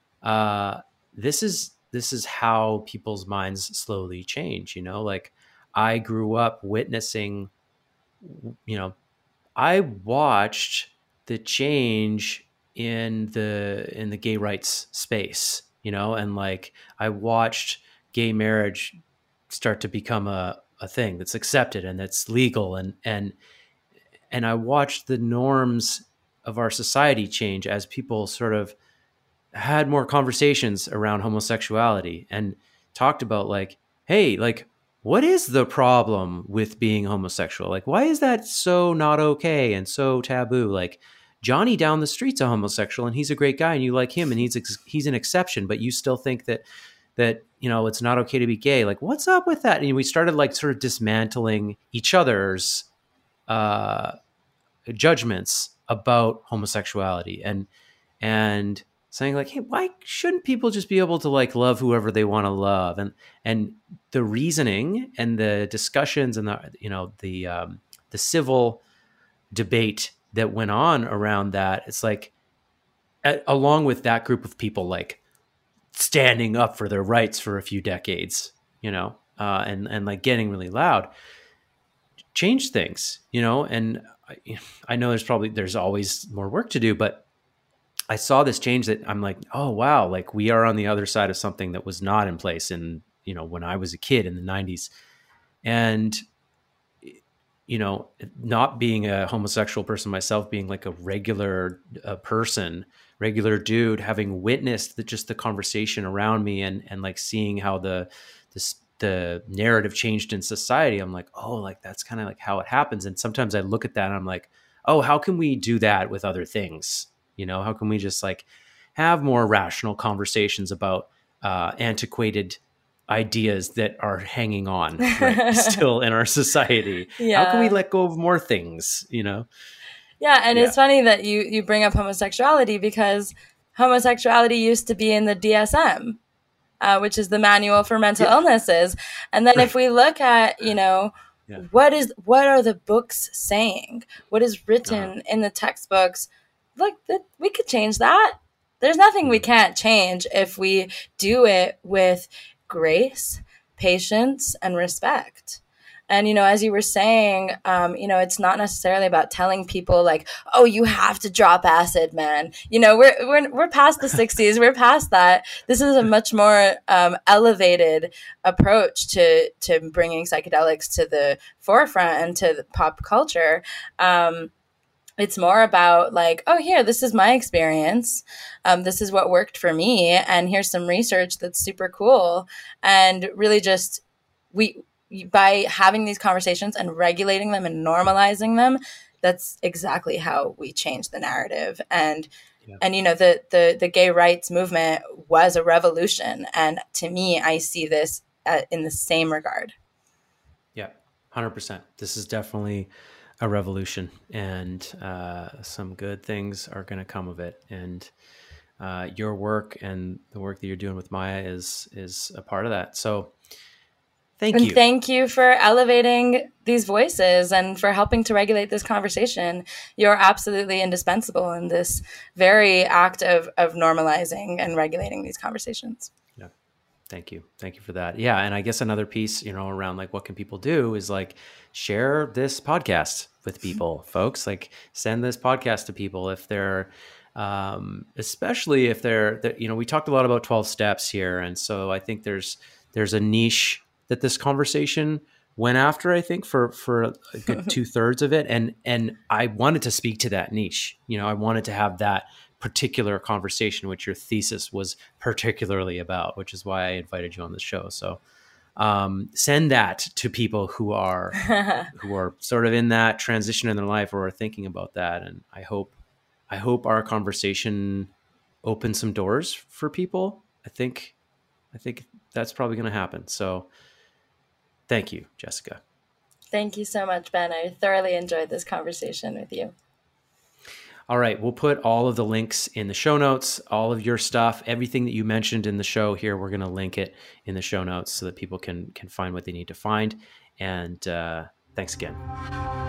Uh, this is this is how people's minds slowly change. You know, like I grew up witnessing, you know, I watched the change in the in the gay rights space, you know, and like I watched gay marriage start to become a, a thing that's accepted and that's legal, and and and I watched the norms of our society change as people sort of had more conversations around homosexuality and talked about like, hey, like, what is the problem with being homosexual? Like, why is that so not okay and so taboo? Like, Johnny down the street's a homosexual and he's a great guy and you like him and he's ex- he's an exception, but you still think that that you know it's not okay to be gay. Like, what's up with that? And we started like sort of dismantling each other's uh, judgments about homosexuality and and saying like, hey, why shouldn't people just be able to like love whoever they want to love? And and the reasoning and the discussions and the you know the um, the civil debate that went on around that, it's like a, along with that group of people like standing up for their rights for a few decades, you know, uh, and and like getting really loud, changed things, you know. And I, I know there's probably there's always more work to do, but I saw this change that I'm like, oh, wow, like we are on the other side of something that was not in place in, you know, when I was a kid in the nineties. And, you know, not being a homosexual person myself, being like a regular uh, person, regular dude, having witnessed the, just the conversation around me and, and like seeing how the, this, the narrative changed in society, I'm like, oh, like that's kind of like how it happens. And sometimes I look at that and I'm like, oh, how can we do that with other things? You know, how can we just like have more rational conversations about uh, antiquated ideas that are hanging on right, still in our society. Yeah. How can we let go of more things, you know? Yeah, and Yeah. it's funny that you you bring up homosexuality, because homosexuality used to be in the D S M, uh, which is the Manual for Mental Yeah. Illnesses. And then if we look at, you know, Yeah. what is what are the books saying? What is written Uh-huh. in the textbooks? Look, that we could change that. There's nothing we can't change if we do it with grace, patience, and respect. And, you know, as you were saying, um, you know, it's not necessarily about telling people like, oh, you have to drop acid, man. You know, we're, we're, we're past the sixties. We're past that. This is a much more um, elevated approach to, to bringing psychedelics to the forefront and to the pop culture. Um, It's more about like, oh, here, this is my experience. Um, this is what worked for me. And here's some research that's super cool. And really just we by having these conversations and regulating them and normalizing them, that's exactly how we change the narrative. And Yeah. and you know, the the the gay rights movement was a revolution. And to me, I see this uh, in the same regard. Yeah, one hundred percent. This is definitely a revolution, and uh, some good things are going to come of it. And uh, your work and the work that you're doing with Maya is is a part of that. So thank and you. thank you for elevating these voices and for helping to regulate this conversation. You're absolutely indispensable in this very act of, of normalizing and regulating these conversations. Yeah. Thank you. Thank you for that. Yeah. And I guess another piece, you know, around like what can people do is like share this podcast with people, folks. Like send this podcast to people if they're, um, especially if they're, they're, you know, we talked a lot about twelve steps here. And so I think there's, there's a niche that this conversation went after, I think for, for a good two thirds of it. And, and I wanted to speak to that niche, you know, I wanted to have that particular conversation, which your thesis was particularly about, which is why I invited you on the show. So um, send that to people who are who are sort of in that transition in their life or are thinking about that. And I hope I hope our conversation opens some doors for people. I think I think that's probably going to happen. So thank you, Jessica. Thank you so much, Ben. I thoroughly enjoyed this conversation with you. All right, we'll put all of the links in the show notes, all of your stuff, everything that you mentioned in the show here, we're going to link it in the show notes so that people can can find what they need to find. And uh, thanks again.